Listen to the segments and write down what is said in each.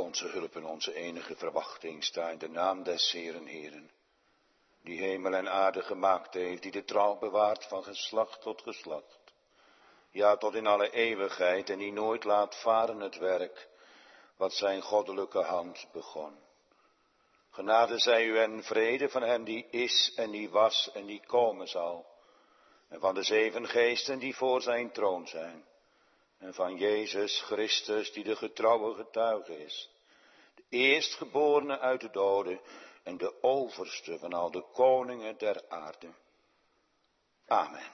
onze hulp en onze enige verwachting sta in de naam des Heeren, Heeren, die hemel en aarde gemaakt heeft, die de trouw bewaart van geslacht tot geslacht, ja tot in alle eeuwigheid, en die nooit laat varen het werk wat zijn goddelijke hand begon. Genade zij u en vrede van hem die is en die was en die komen zal, en van de 7 geesten die voor zijn troon zijn, en van Jezus Christus die de getrouwe getuige is, de eerstgeborene uit de doden en de overste van al de koningen der aarde. Amen.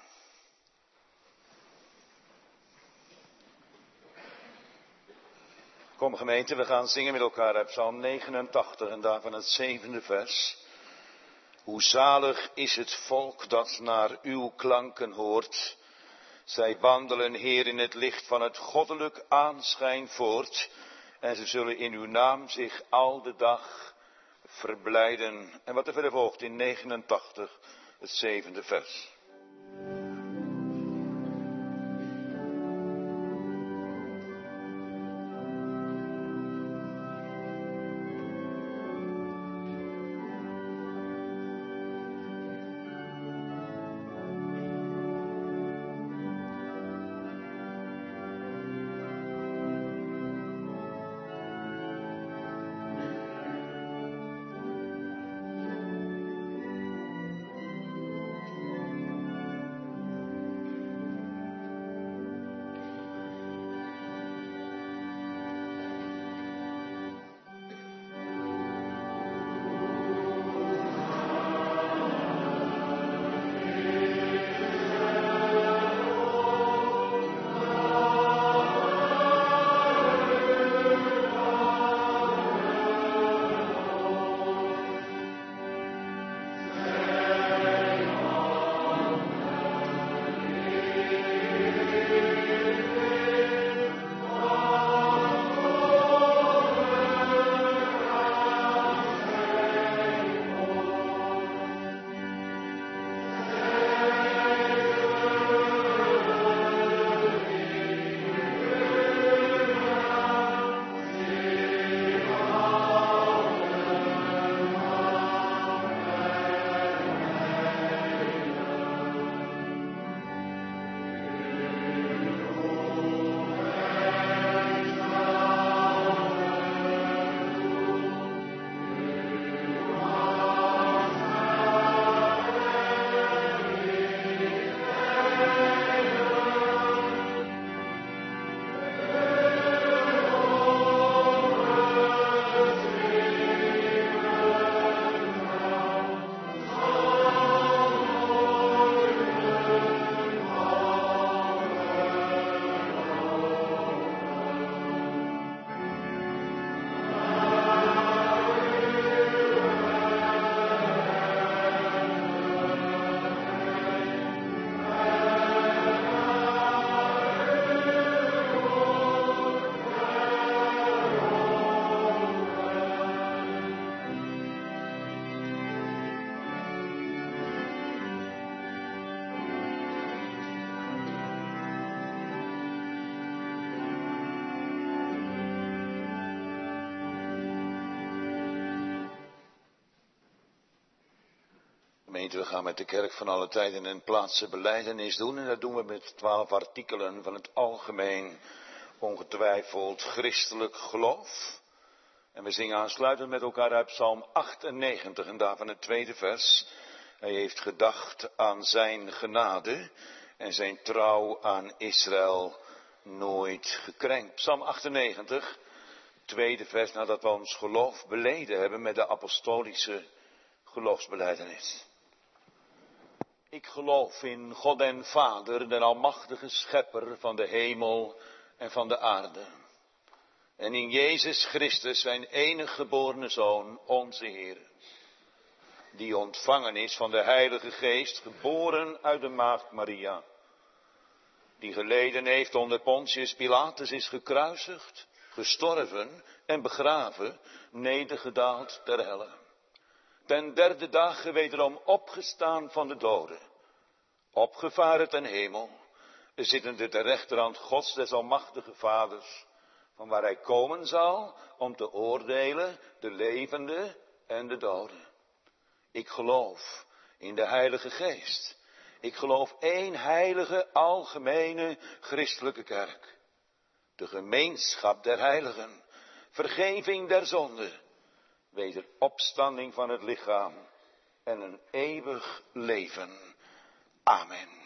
Kom gemeente, we gaan zingen met elkaar uit Psalm 89 en daarvan het 7e vers. Hoe zalig is het volk dat naar uw klanken hoort. Zij wandelen, Heer, in het licht van het goddelijk aanschijn voort. En ze zullen in uw naam zich al de dag verblijden. En wat er verder volgt in 89, het 7e vers. Gemeente, we gaan met de kerk van alle tijden en plaatsen belijdenis doen. En dat doen we met 12 artikelen van het algemeen, ongetwijfeld christelijk geloof. En we zingen aansluitend met elkaar uit Psalm 98 en daarvan het 2e vers. Hij heeft gedacht aan zijn genade en zijn trouw aan Israël nooit gekrenkt. Psalm 98, 2e vers, nadat we ons geloof beleden hebben met de apostolische geloofsbelijdenis. Ik geloof in God en Vader, de almachtige schepper van de hemel en van de aarde. En in Jezus Christus, zijn enige geborene Zoon, onze Heer. Die ontvangen is van de Heilige Geest, geboren uit de maagd Maria. Die geleden heeft onder Pontius Pilatus, is gekruisigd, gestorven en begraven, nedergedaald ter helle. Ten 3e dag wederom opgestaan van de doden, opgevaren ten hemel, zittende ter rechterhand Gods des almachtige Vaders, van waar hij komen zal om te oordelen de levenden en de doden. Ik geloof in de Heilige Geest. Ik geloof één heilige, algemene, christelijke kerk. De gemeenschap der heiligen, vergeving der zonde, wederopstanding van het lichaam en een eeuwig leven. Amen.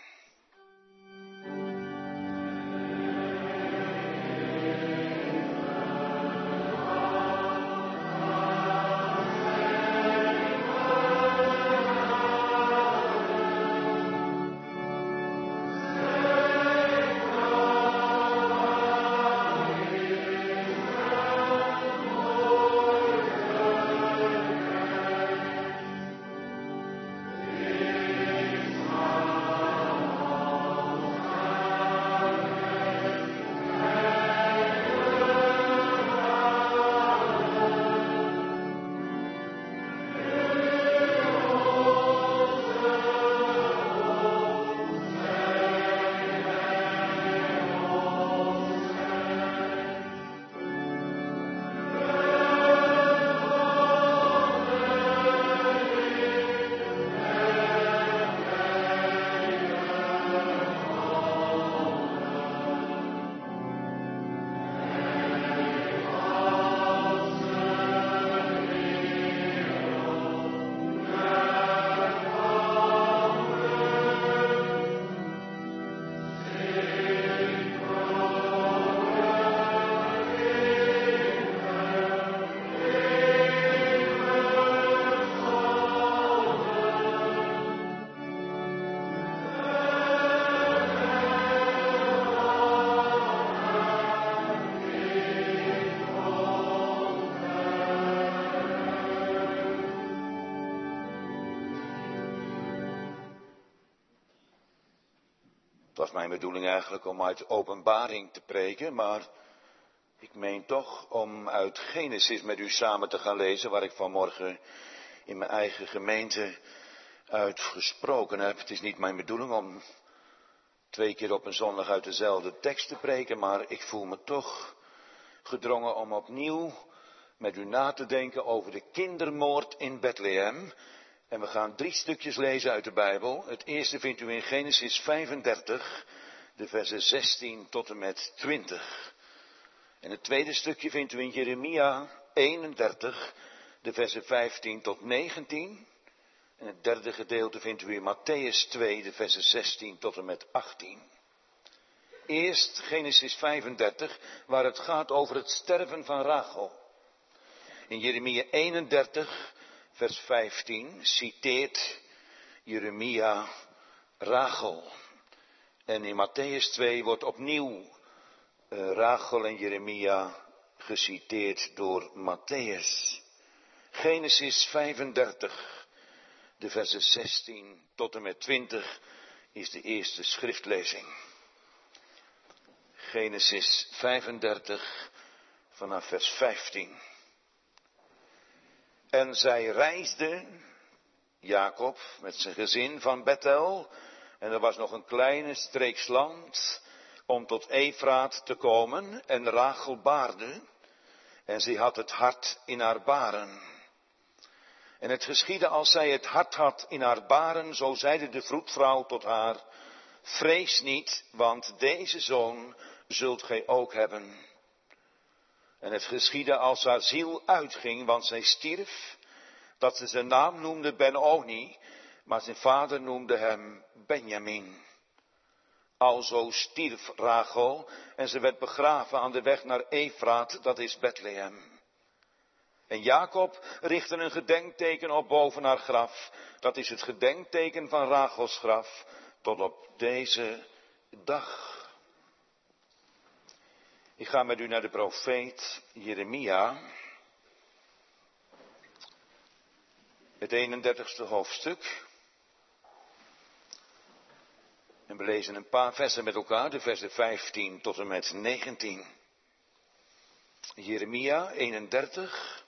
Het was mijn bedoeling eigenlijk om uit Openbaring te preken, maar ik meen toch om uit Genesis met u samen te gaan lezen, waar ik vanmorgen in mijn eigen gemeente uit gesproken heb. Het is niet mijn bedoeling om 2 keer op een zondag uit dezelfde tekst te preken, maar ik voel me toch gedrongen om opnieuw met u na te denken over de kindermoord in Bethlehem. En we gaan 3 stukjes lezen uit de Bijbel. Het eerste vindt u in Genesis 35, de versen 16 tot en met 20. En het tweede stukje vindt u in Jeremia 31, de versen 15 tot 19. En het derde gedeelte vindt u in Mattheüs 2, de versen 16 tot en met 18. Eerst Genesis 35, waar het gaat over het sterven van Rachel. In Jeremia 31, vers 15, citeert Jeremia Rachel. En in Mattheüs 2 wordt opnieuw Rachel en Jeremia geciteerd door Mattheüs. Genesis 35, de versen 16 tot en met 20 is de eerste schriftlezing. Genesis 35 vanaf vers 15. En zij reisden, Jacob met zijn gezin van Bethel, en er was nog een kleine streeks land, om tot Efraat te komen, en Rachel baarde, en zij had het hart in haar baren. En het geschiedde als zij het hart had in haar baren, zo zeide de vroedvrouw tot haar, vrees niet, want deze zoon zult gij ook hebben. En het geschiedde als haar ziel uitging, want zij stierf, dat ze zijn naam noemde Ben-Oni, maar zijn vader noemde hem Benjamin. Alzo stierf Rachel en ze werd begraven aan de weg naar Efraat, dat is Bethlehem. En Jacob richtte een gedenkteken op boven haar graf, dat is het gedenkteken van Rachels graf, tot op deze dag. Ik ga met u naar de profeet Jeremia, het 31ste hoofdstuk. En we lezen een paar versen met elkaar, de versen 15 tot en met 19. Jeremia 31,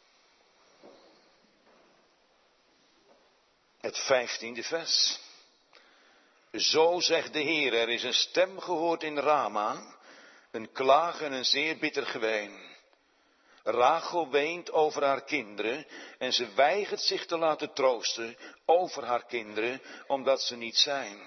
het 15e vers. Zo zegt de Heer, er is een stem gehoord in Rama, een klaag en een zeer bitter geween. Rachel weent over haar kinderen en ze weigert zich te laten troosten over haar kinderen, omdat ze niet zijn.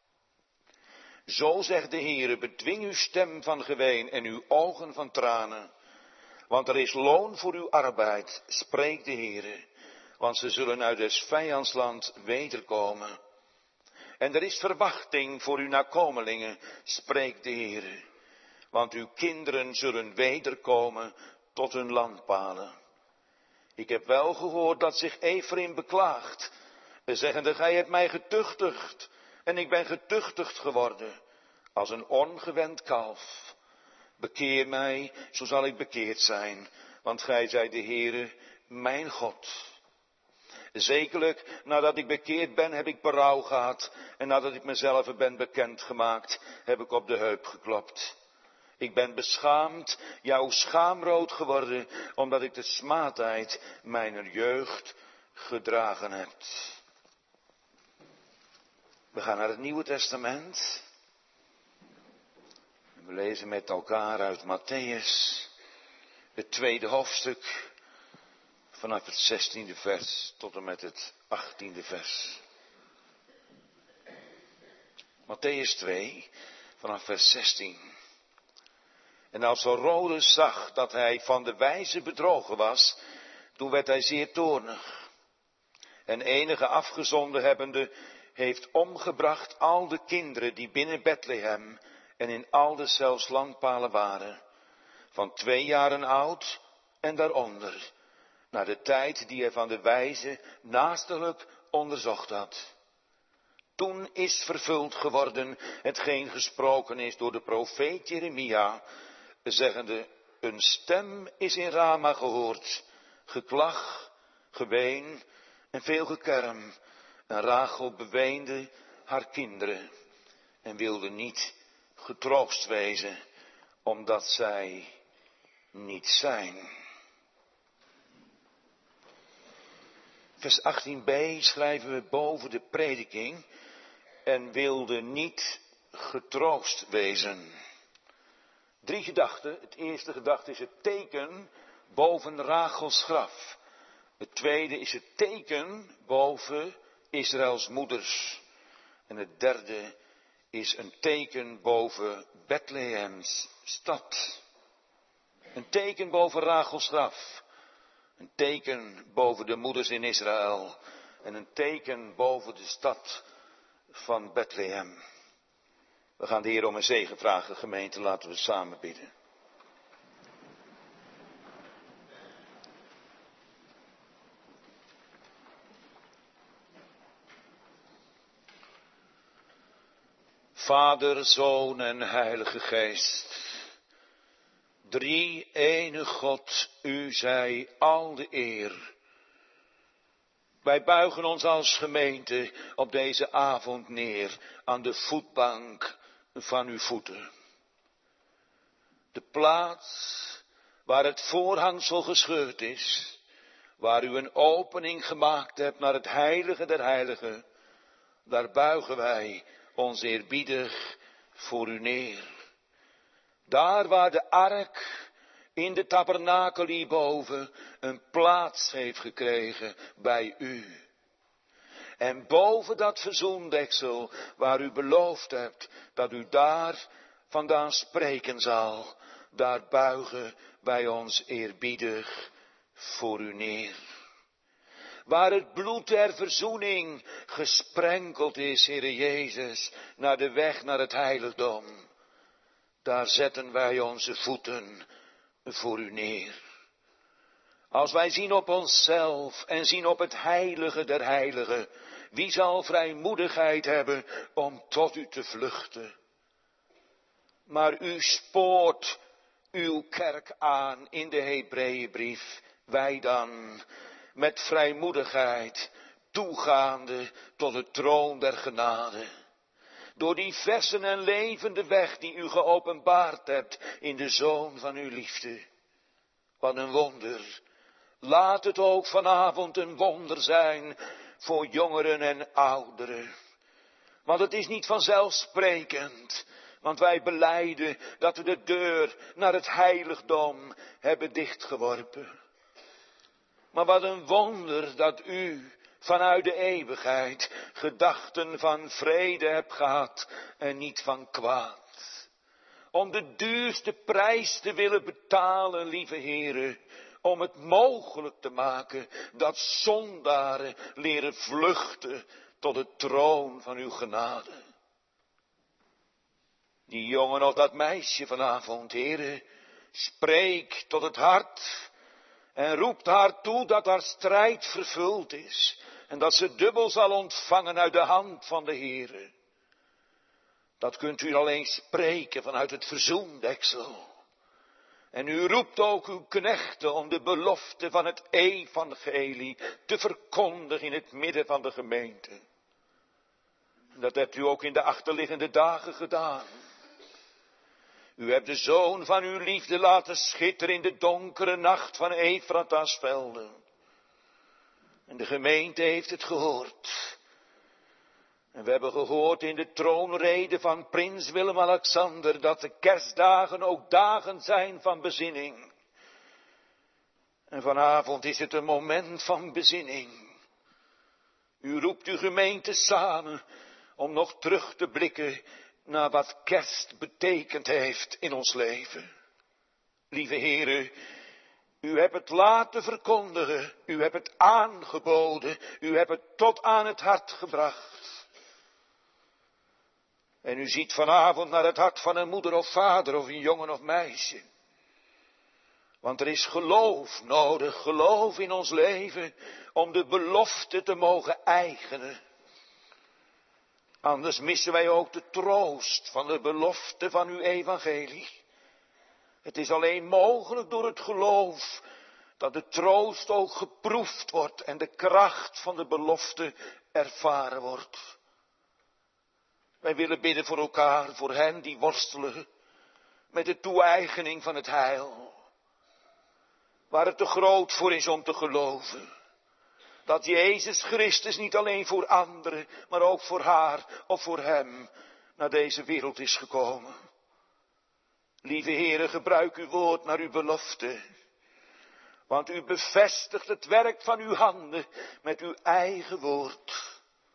Zo zegt de Heere, bedwing uw stem van geween en uw ogen van tranen. Want er is loon voor uw arbeid, spreekt de Heere, want ze zullen uit des vijandsland wederkomen. En er is verwachting voor uw nakomelingen, spreekt de Heere, want uw kinderen zullen wederkomen tot hun landpalen. Ik heb wel gehoord dat zich Ephraim beklaagt, zeggende, gij hebt mij getuchtigd, en ik ben getuchtigd geworden, als een ongewend kalf. Bekeer mij, zo zal ik bekeerd zijn, want gij zijt de Heere, mijn God. Zekerlijk, nadat ik bekeerd ben, heb ik berouw gehad, en nadat ik mezelf ben bekendgemaakt, heb ik op de heup geklopt. Ik ben beschaamd, ja, schaamrood geworden, omdat ik de smaadheid mijner jeugd gedragen heb. We gaan naar het Nieuwe Testament. We lezen met elkaar uit Mattheüs, het 2e hoofdstuk, vanaf het 16e vers tot en met het 18e vers. Mattheüs 2, vanaf vers 16. En als Herodes zag dat hij van de wijze bedrogen was, toen werd hij zeer toornig. En enige afgezonden hebbende, heeft omgebracht al de kinderen die binnen Bethlehem en in al de zelfs landpalen waren, van 2 jaren oud en daaronder, naar de tijd die hij van de wijze naasterlijk onderzocht had. Toen is vervuld geworden hetgeen gesproken is door de profeet Jeremia, zeggende, een stem is in Rama gehoord, geklag, geween en veel gekerm. En Rachel beweende haar kinderen en wilde niet getroost wezen, omdat zij niet zijn. Vers 18b schrijven we boven de prediking, en wilde niet getroost wezen. 3 gedachten. Het eerste gedachte is het teken boven Rachels graf. Het tweede is het teken boven Israëls moeders. En het derde is een teken boven Bethlehems stad. Een teken boven Rachels graf. Een teken boven de moeders in Israël. En een teken boven de stad van Bethlehem. We gaan de Heer om een zegen vragen, gemeente. Laten we samen bidden. Vader, Zoon en Heilige Geest. 3 ene God, u zij al de eer. Wij buigen ons als gemeente op deze avond neer aan de voetbank van uw voeten. De plaats waar het voorhangsel gescheurd is, waar u een opening gemaakt hebt naar het heilige der heiligen, daar buigen wij ons eerbiedig voor u neer. Daar waar de ark in de tabernakel hierboven een plaats heeft gekregen bij u. En boven dat verzoendeksel waar u beloofd hebt dat u daar vandaan spreken zal, daar buigen wij ons eerbiedig voor u neer. Waar het bloed der verzoening gesprenkeld is, Heere Jezus, naar de weg naar het heiligdom, daar zetten wij onze voeten voor u neer. Als wij zien op onszelf en zien op het heilige der heiligen, wie zal vrijmoedigheid hebben om tot u te vluchten? Maar u spoort uw kerk aan in de Hebreeënbrief, wij dan met vrijmoedigheid toegaande tot de troon der genade. Door die verse en levende weg die u geopenbaard hebt in de Zoon van uw liefde. Wat een wonder. Laat het ook vanavond een wonder zijn voor jongeren en ouderen. Want het is niet vanzelfsprekend Want wij belijden dat we de deur naar het heiligdom hebben dichtgeworpen. Maar wat een wonder dat u vanuit de eeuwigheid gedachten van vrede hebt gehad en niet van kwaad. Om de duurste prijs te willen betalen, lieve Heere, om het mogelijk te maken dat zondaren leren vluchten tot de troon van uw genade. Die jongen of dat meisje vanavond, Heere, spreek tot het hart en roept haar toe dat haar strijd vervuld is en dat ze dubbel zal ontvangen uit de hand van de Heere. Dat kunt u alleen spreken vanuit het verzoendeksel. En u roept ook uw knechten om de belofte van het evangelie te verkondigen in het midden van de gemeente. Dat hebt u ook in de achterliggende dagen gedaan. U hebt de zoon van uw liefde laten schitteren in de donkere nacht van Efrata's velden. En de gemeente heeft het gehoord. En we hebben gehoord in de troonrede van prins Willem-Alexander dat de kerstdagen ook dagen zijn van bezinning. En vanavond is het een moment van bezinning. U roept uw gemeente samen om nog terug te blikken naar wat kerst betekend heeft in ons leven. Lieve Heere, u hebt het laten verkondigen, u hebt het aangeboden, u hebt het tot aan het hart gebracht. En u ziet vanavond naar het hart van een moeder of vader of een jongen of meisje. Want er is geloof nodig, geloof in ons leven, om de belofte te mogen eigenen. Anders missen wij ook de troost van de belofte van uw evangelie. Het is alleen mogelijk door het geloof dat de troost ook geproefd wordt en de kracht van de belofte ervaren wordt. Wij willen bidden voor elkaar, voor hen die worstelen met de toe-eigening van het heil. Waar het te groot voor is om te geloven. Dat Jezus Christus niet alleen voor anderen, maar ook voor haar of voor hem naar deze wereld is gekomen. Lieve Heere, gebruik uw woord naar uw belofte. Want u bevestigt het werk van uw handen met uw eigen woord.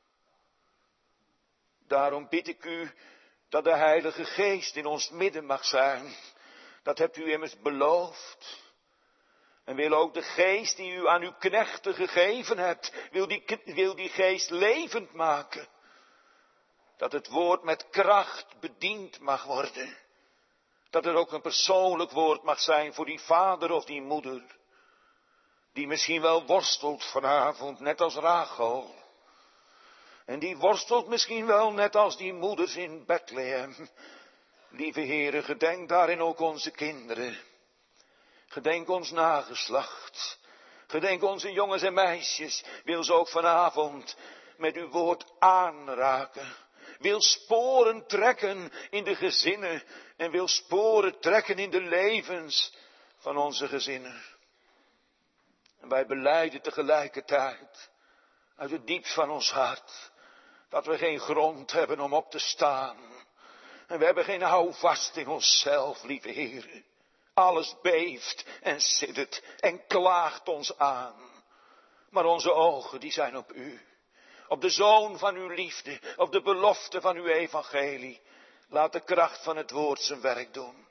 Daarom bid ik u dat de Heilige Geest in ons midden mag zijn. Dat hebt u immers beloofd. En wil ook de geest die u aan uw knechten gegeven hebt, wil die geest levend maken. Dat het woord met kracht bediend mag worden. Dat er ook een persoonlijk woord mag zijn voor die vader of die moeder. Die misschien wel worstelt vanavond, net als Rachel. En die worstelt misschien wel net als die moeders in Bethlehem. Lieve Heere, gedenk daarin ook onze kinderen. Gedenk ons nageslacht. Gedenk onze jongens en meisjes. Wil ze ook vanavond met uw woord aanraken. Wil sporen trekken in de gezinnen. En wil sporen trekken in de levens van onze gezinnen. En wij belijden tegelijkertijd uit het diepst van ons hart dat we geen grond hebben om op te staan. En we hebben geen houvast in onszelf, lieve Heere. Alles beeft en siddert en klaagt ons aan. Maar onze ogen die zijn op u. Op de zoon van uw liefde, op de belofte van uw evangelie. Laat de kracht van het woord zijn werk doen.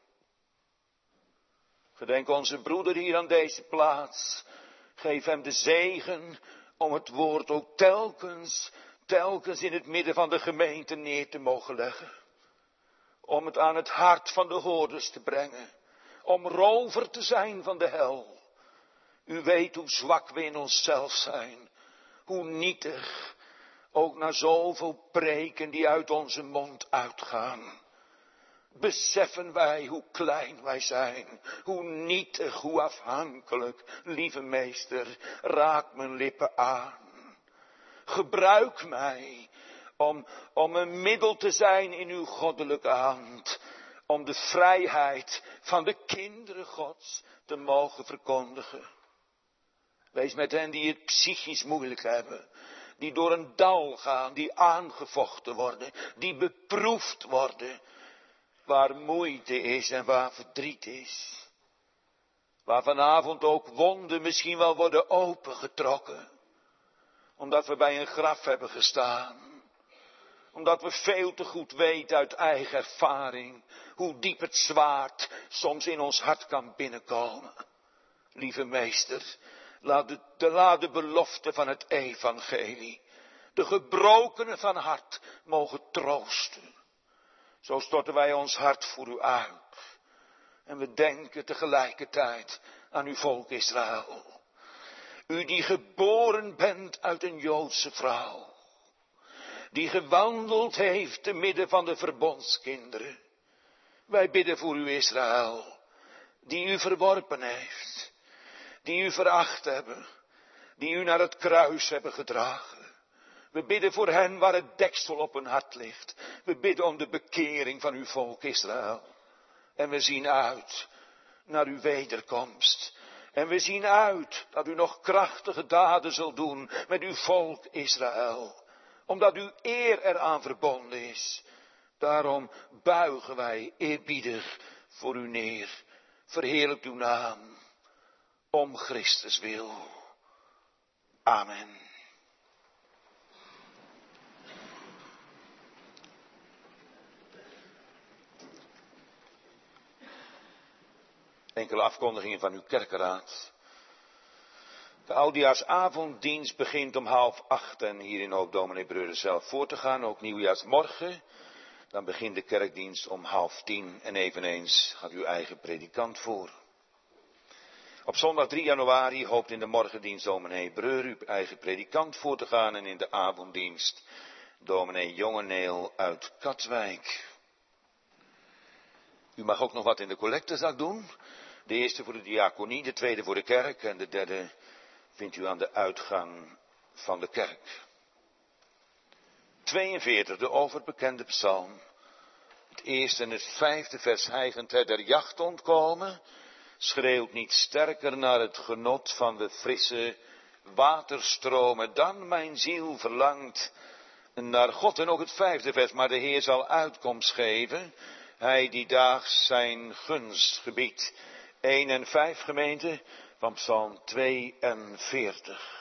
Gedenk onze broeder hier aan deze plaats. Geef hem de zegen om het woord ook telkens in het midden van de gemeente neer te mogen leggen. Om het aan het hart van de hoorders te brengen. Om rover te zijn van de hel. U weet hoe zwak we in onszelf zijn. Hoe nietig. Ook na zoveel preken die uit onze mond uitgaan. Beseffen wij hoe klein wij zijn. Hoe nietig, hoe afhankelijk. Lieve meester, raak mijn lippen aan. Gebruik mij om een middel te zijn in uw goddelijke hand. Om de vrijheid van de kinderen Gods te mogen verkondigen. Wees met hen die het psychisch moeilijk hebben. Die door een dal gaan, die aangevochten worden. Die beproefd worden. waar moeite is en waar verdriet is. Waar vanavond ook wonden misschien wel worden opengetrokken. Omdat we bij een graf hebben gestaan. Omdat we veel te goed weten uit eigen ervaring hoe diep het zwaard soms in ons hart kan binnenkomen. Lieve meester, laat de belofte van het evangelie de gebrokenen van hart mogen troosten. Zo storten wij ons hart voor u uit. En we denken tegelijkertijd aan uw volk Israël. U die geboren bent uit een Joodse vrouw. Die gewandeld heeft te midden van de verbondskinderen. Wij bidden voor u Israël. Die u verworpen heeft. Die u veracht hebben. Die u naar het kruis hebben gedragen. We bidden voor hen waar het deksel op hun hart ligt. We bidden om de bekering van uw volk Israël. En we zien uit naar uw wederkomst. En we zien uit dat u nog krachtige daden zult doen met uw volk Israël. Omdat uw eer eraan verbonden is. Daarom buigen wij eerbiedig voor u neer. Verheerlijk uw naam. Om Christus wil. Amen. Enkele afkondigingen van uw kerkenraad. De oudejaarsavonddienst begint om 7:30 en hierin hoopt dominee Breuder zelf voor te gaan. Ook nieuwjaarsmorgen. Dan begint de kerkdienst om 9:30 en eveneens gaat uw eigen predikant voor. Op zondag 3 januari hoopt in de morgendienst dominee Breuder uw eigen predikant voor te gaan en in de avonddienst dominee Jongeneel uit Katwijk. U mag ook nog wat in de collectezak doen. De eerste voor de diaconie, de tweede voor de kerk en de derde vindt u aan de uitgang van de kerk. 42, de overbekende psalm. Het eerste en het 5e vers hijgend der jacht ontkomen. Schreeuwt niet sterker naar het genot van de frisse waterstromen dan mijn ziel verlangt naar God. En ook het 5e vers, maar de Heer zal uitkomst geven. Hij die daags zijn gunst gebiedt. 1 en 5 gemeente van Psalm 42.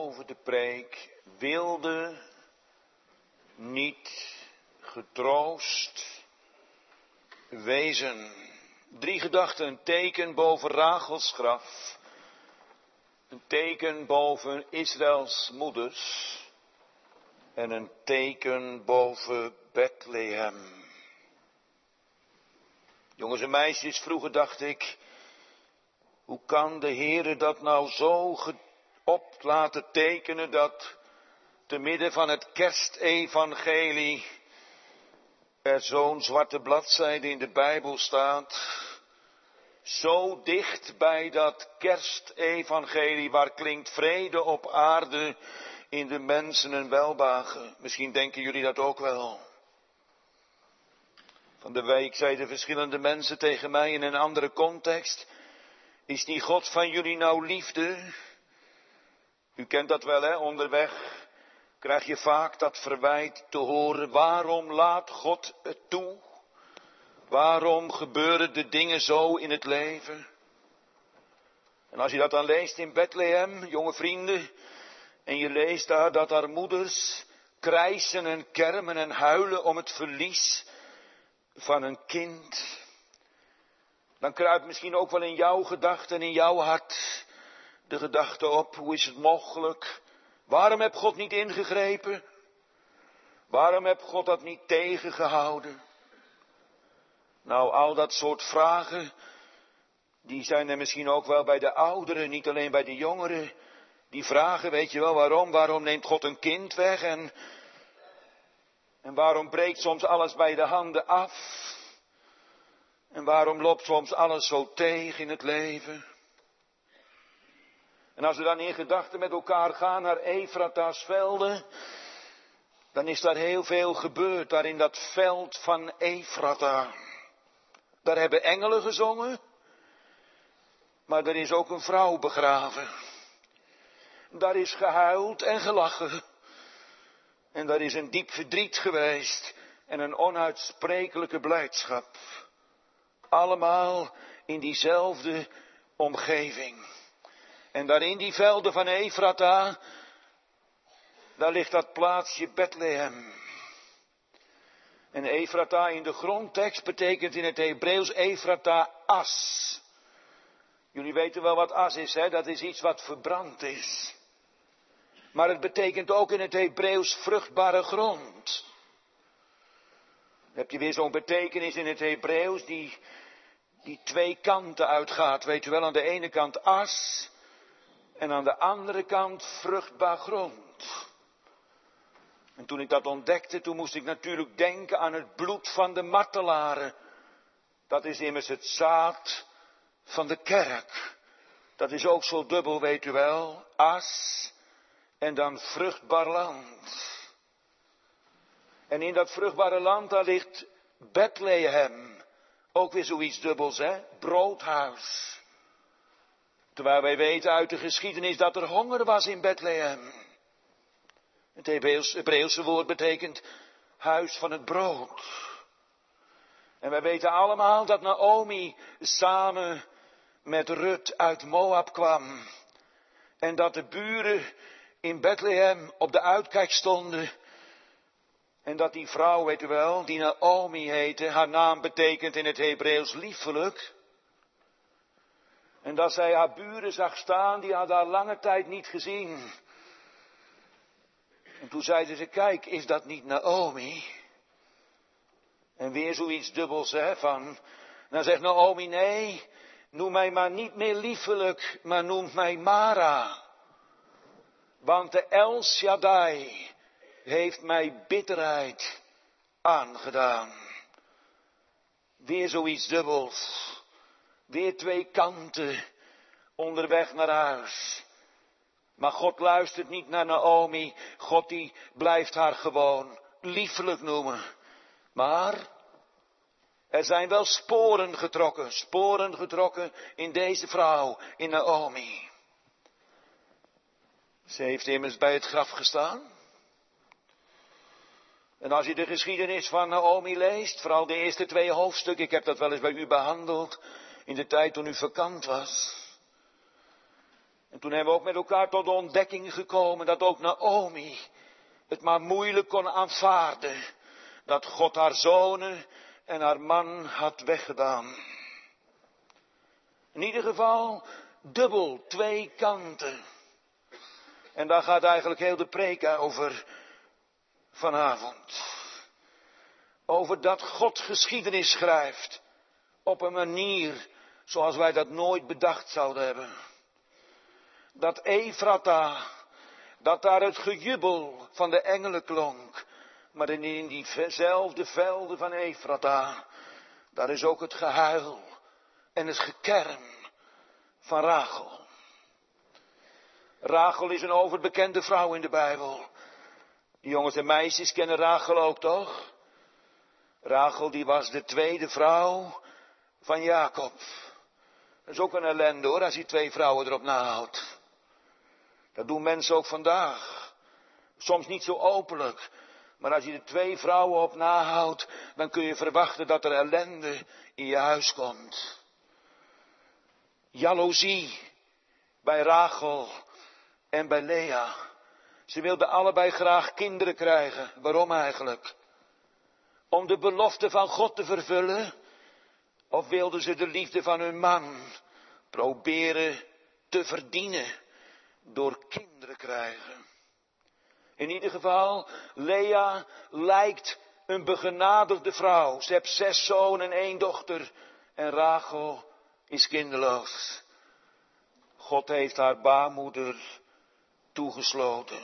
boven de preek, wilde niet getroost wezen. 3 gedachten, een teken boven Rachels graf, een teken boven Israëls moeders en een teken boven Bethlehem. Jongens en meisjes, vroeger dacht ik, hoe kan de Heere dat nou zo op laten tekenen dat te midden van het kerstevangelie er zo'n zwarte bladzijde in de Bijbel staat. Zo dicht bij dat kerstevangelie waar klinkt vrede op aarde in de mensen een welbehagen. Misschien denken jullie dat ook wel. Van de week zeiden verschillende mensen tegen mij in een andere context: is die God van jullie nou liefde? U kent dat wel, hè? Onderweg krijg je vaak dat verwijt te horen. Waarom laat God het toe? Waarom gebeuren de dingen zo in het leven? En als je dat dan leest in Bethlehem, jonge vrienden, en je leest daar dat haar moeders krijsen en kermen en huilen om het verlies van een kind, dan kruipt misschien ook wel in jouw gedachten en in jouw hart de gedachte op: hoe is het mogelijk? Waarom heeft God niet ingegrepen? Waarom heeft God dat niet tegengehouden? Nou, al dat soort vragen, die zijn er misschien ook wel bij de ouderen, niet alleen bij de jongeren. Die vragen, weet je wel, waarom neemt God een kind weg en waarom breekt soms alles bij de handen af? En waarom loopt soms alles zo tegen in het leven? En als we dan in gedachten met elkaar gaan naar Efrata's velden, dan is daar heel veel gebeurd, daar in dat veld van Efrata. Daar hebben engelen gezongen, maar er is ook een vrouw begraven. Daar is gehuild en gelachen. En daar is een diep verdriet geweest en een onuitsprekelijke blijdschap. Allemaal in diezelfde omgeving. En daar in die velden van Efrata, daar ligt dat plaatsje Bethlehem. En Efrata in de grondtekst betekent in het Hebreeuws Efrata as. Jullie weten wel wat as is, hè? Dat is iets wat verbrand is. Maar het betekent ook in het Hebreeuws vruchtbare grond. Dan heb je weer zo'n betekenis in het Hebreeuws die 2 kanten uitgaat. Weet u wel, aan de ene kant as en aan de andere kant vruchtbaar grond. En toen ik dat ontdekte, toen moest ik natuurlijk denken aan het bloed van de martelaren. Dat is immers het zaad van de kerk. Dat is ook zo dubbel, weet u wel. As en dan vruchtbaar land. En in dat vruchtbare land, daar ligt Bethlehem. Ook weer zoiets dubbels, hè? Broodhuis. Terwijl wij weten uit de geschiedenis dat er honger was in Bethlehem. Het Hebreeuwse woord betekent huis van het brood. En wij weten allemaal dat Naomi samen met Rut uit Moab kwam. En dat de buren in Bethlehem op de uitkijk stonden. En dat die vrouw, weet u wel, die Naomi heette, haar naam betekent in het Hebreeuws liefelijk. En dat zij haar buren zag staan, die had haar lange tijd niet gezien. En toen zeiden ze: kijk, is dat niet Naomi? En weer zoiets dubbels, hè, van. Dan zegt Naomi: nee, noem mij maar niet meer liefelijk, maar noem mij Mara. Want de El Shaddai heeft mij bitterheid aangedaan. Weer zoiets dubbels. Weer 2 kanten onderweg naar huis. Maar God luistert niet naar Naomi. God die blijft haar gewoon liefelijk noemen. Maar er zijn wel sporen getrokken in deze vrouw, in Naomi. Ze heeft immers bij het graf gestaan. En als je de geschiedenis van Naomi leest, vooral de eerste 2 hoofdstukken, ik heb dat wel eens bij u behandeld in de tijd toen u vakant was. En toen hebben we ook met elkaar tot de ontdekking gekomen dat ook Naomi het maar moeilijk kon aanvaarden. Dat God haar zonen en haar man had weggedaan. In ieder geval dubbel, twee kanten. En daar gaat eigenlijk heel de preek over vanavond. Over dat God geschiedenis schrijft op een manier zoals wij dat nooit bedacht zouden hebben. Dat Efrata, dat daar het gejubel van de engelen klonk. Maar in diezelfde velden van Efrata, daar is ook het gehuil en het gekerm van Rachel. Rachel is een overbekende vrouw in de Bijbel. Die jongens en meisjes kennen Rachel ook toch? Rachel die was de tweede vrouw van Jacob. Dat is ook een ellende hoor, als hij twee vrouwen erop nahoudt. Dat doen mensen ook vandaag. Soms niet zo openlijk. Maar als je er twee vrouwen op nahoudt, dan kun je verwachten dat er ellende in je huis komt. Jaloezie bij Rachel en bij Lea. Ze wilden allebei graag kinderen krijgen. Waarom eigenlijk? Om de belofte van God te vervullen? Of wilden ze de liefde van hun man proberen te verdienen door kinderen krijgen? In ieder geval, Lea lijkt een begenadigde vrouw. Ze heeft 6 zonen en 1 dochter. En Rachel is kinderloos. God heeft haar baarmoeder toegesloten.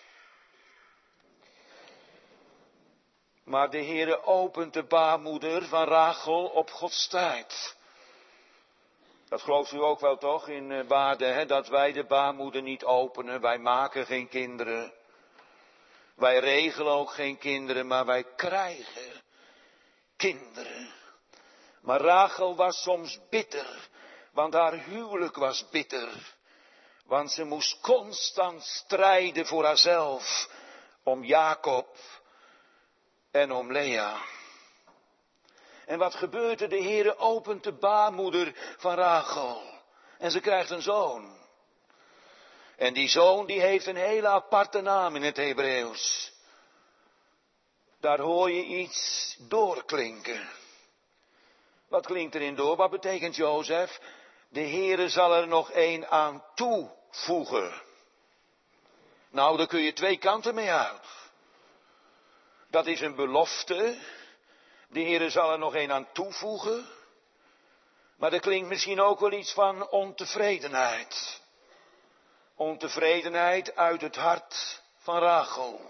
Maar de Heere opent de baarmoeder van Rachel op Gods tijd. Dat gelooft u ook wel toch in Waarden, hè? Dat wij de baarmoeder niet openen. Wij maken geen kinderen. Wij regelen ook geen kinderen, maar wij krijgen kinderen. Maar Rachel was soms bitter, want haar huwelijk was bitter. Want ze moest constant strijden voor haarzelf, om Jacob en om Lea. En wat gebeurt er? De Heere opent de baarmoeder van Rachel. En ze krijgt een zoon. En die zoon die heeft een hele aparte naam in het Hebreeuws. Daar hoor je iets doorklinken. Wat klinkt erin door? Wat betekent Jozef? De Heere zal er nog 1 aan toevoegen. Nou, daar kun je 2 kanten mee uit. Dat is een belofte. De Heere zal er nog 1 aan toevoegen. Maar er klinkt misschien ook wel iets van ontevredenheid. Ontevredenheid uit het hart van Rachel.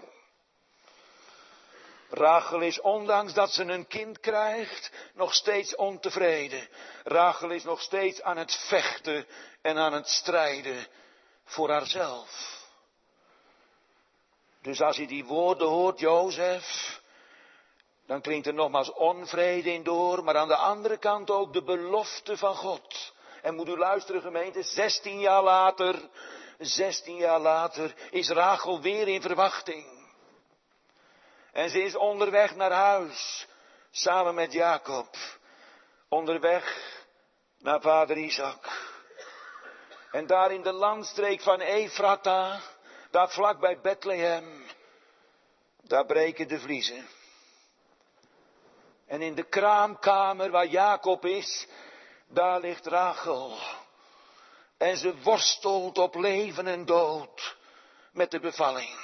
Rachel is, ondanks dat ze een kind krijgt, nog steeds ontevreden. Rachel is nog steeds aan het vechten en aan het strijden voor haarzelf. Dus als je die woorden hoort, Jozef, dan klinkt er nogmaals onvrede in door, maar aan de andere kant ook de belofte van God. En moet u luisteren gemeente, 16 jaar later is Rachel weer in verwachting. En ze is onderweg naar huis, samen met Jacob. Onderweg naar vader Isaac. En daar in de landstreek van Efrata, daar vlak bij Bethlehem, daar breken de vliezen. En in de kraamkamer waar Jacob is, daar ligt Rachel. En ze worstelt op leven en dood met de bevalling.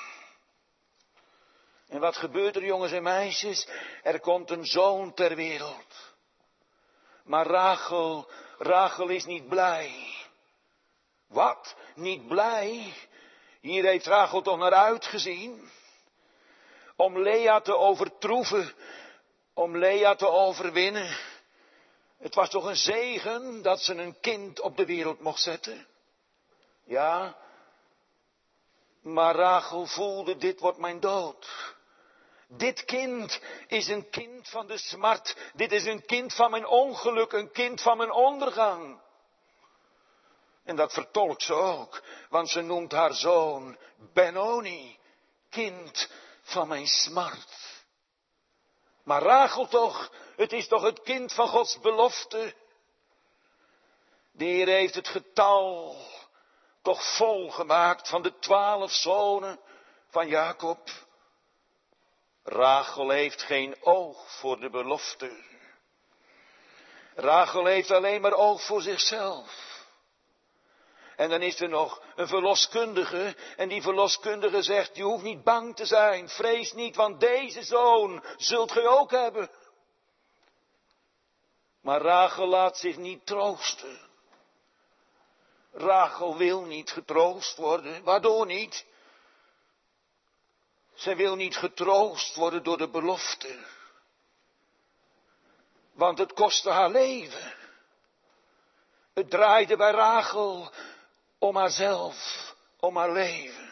En wat gebeurt er, jongens en meisjes? Er komt een zoon ter wereld. Maar Rachel is niet blij. Wat? Niet blij? Hier heeft Rachel toch naar uitgezien? Om Lea te overtroeven, om Lea te overwinnen. Het was toch een zegen dat ze een kind op de wereld mocht zetten? Ja, maar Rachel voelde, dit wordt mijn dood. Dit kind is een kind van de smart. Dit is een kind van mijn ongeluk, een kind van mijn ondergang. En dat vertolkt ze ook, want ze noemt haar zoon Benoni, kind van mijn smart. Maar Rachel toch, het is toch het kind van Gods belofte. De Heer heeft het getal toch volgemaakt van de 12 zonen van Jacob. Rachel heeft geen oog voor de belofte. Rachel heeft alleen maar oog voor zichzelf. En dan is er nog een verloskundige. En die verloskundige zegt, je hoeft niet bang te zijn. Vrees niet, want deze zoon zult gij ook hebben. Maar Rachel laat zich niet troosten. Rachel wil niet getroost worden. Waardoor niet? Zij wil niet getroost worden door de belofte. Want het kostte haar leven. Het draaide bij Rachel om haarzelf, om haar leven.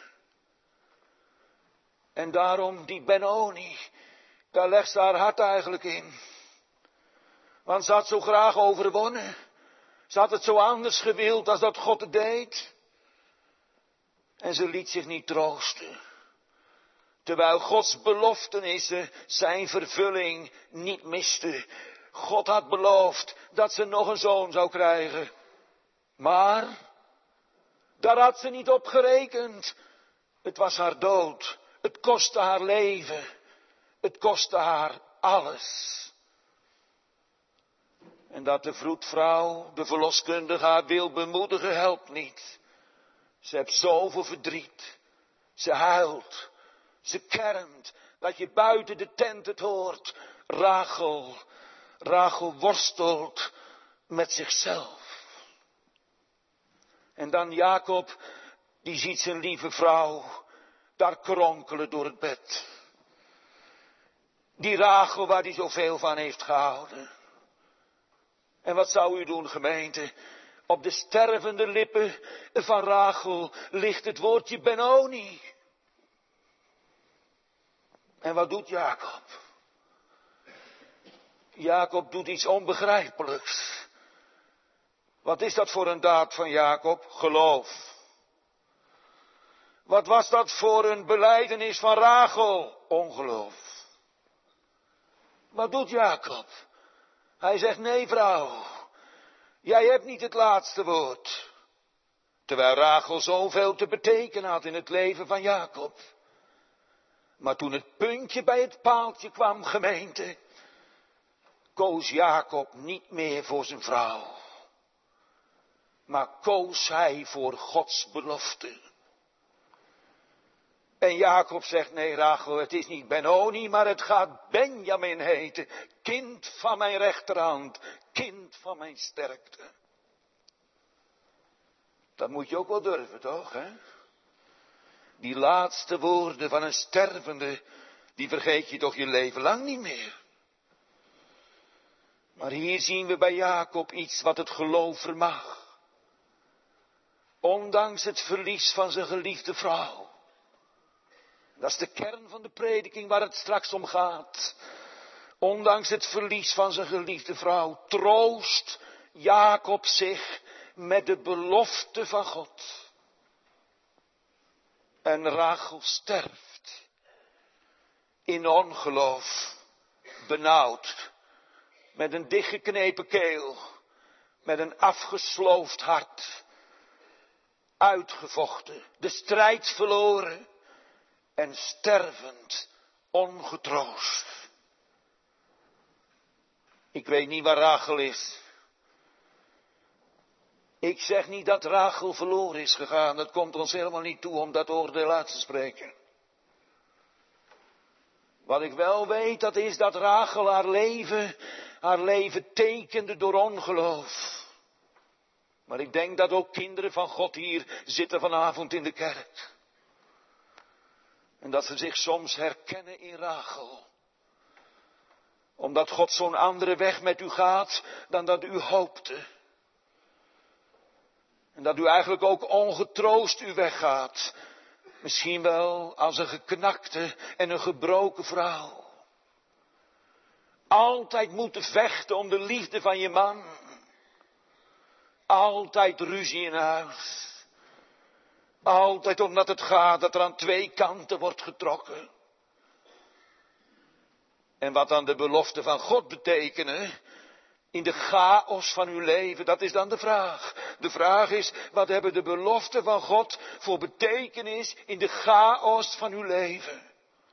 En daarom die Benoni, daar legt ze haar hart eigenlijk in. Want ze had zo graag overwonnen. Ze had het zo anders gewild als dat God het deed. En ze liet zich niet troosten. Terwijl Gods beloftenissen zijn vervulling niet miste. God had beloofd dat ze nog een zoon zou krijgen. Maar daar had ze niet op gerekend. Het was haar dood. Het kostte haar leven. Het kostte haar alles. En dat de vroedvrouw, de verloskundige, haar wil bemoedigen, helpt niet. Ze heeft zoveel verdriet. Ze huilt. Ze kermt. Dat je buiten de tent het hoort. Rachel worstelt met zichzelf. En dan Jacob, die ziet zijn lieve vrouw daar kronkelen door het bed. Die Rachel waar hij zoveel van heeft gehouden. En wat zou u doen, gemeente? Op de stervende lippen van Rachel ligt het woordje Benoni. En wat doet Jacob? Jacob doet iets onbegrijpelijks. Wat is dat voor een daad van Jacob? Geloof. Wat was dat voor een belijdenis van Rachel? Ongeloof. Wat doet Jacob? Hij zegt, nee vrouw, jij hebt niet het laatste woord. Terwijl Rachel zoveel te betekenen had in het leven van Jacob. Maar toen het puntje bij het paaltje kwam, gemeente, koos Jacob niet meer voor zijn vrouw. Maar koos hij voor Gods belofte. En Jacob zegt, nee Rachel, het is niet Benoni, maar het gaat Benjamin heten. Kind van mijn rechterhand, kind van mijn sterkte. Dat moet je ook wel durven, toch? Hè? Die laatste woorden van een stervende, die vergeet je toch je leven lang niet meer. Maar hier zien we bij Jacob iets wat het geloof vermag. Ondanks het verlies van zijn geliefde vrouw. Dat is de kern van de prediking waar het straks om gaat. Ondanks het verlies van zijn geliefde vrouw troost Jacob zich met de belofte van God. En Rachel sterft in ongeloof, benauwd, met een dichtgeknepen keel, met een afgesloofd hart, uitgevochten, de strijd verloren en stervend, ongetroost. Ik weet niet waar Rachel is. Ik zeg niet dat Rachel verloren is gegaan. Dat komt ons helemaal niet toe om dat oordeel uit te spreken. Wat ik wel weet, dat is dat Rachel haar leven tekende door ongeloof. Maar ik denk dat ook kinderen van God hier zitten vanavond in de kerk. En dat ze zich soms herkennen in Rachel. Omdat God zo'n andere weg met u gaat dan dat u hoopte. En dat u eigenlijk ook ongetroost uw weg gaat. Misschien wel als een geknakte en een gebroken vrouw. Altijd moeten vechten om de liefde van je man. Altijd ruzie in huis. Altijd omdat het gaat dat er aan twee kanten wordt getrokken. En wat dan de belofte van God betekenen, In de chaos van uw leven, dat is dan de vraag. De vraag is, wat hebben de beloften van God voor betekenis in de chaos van uw leven?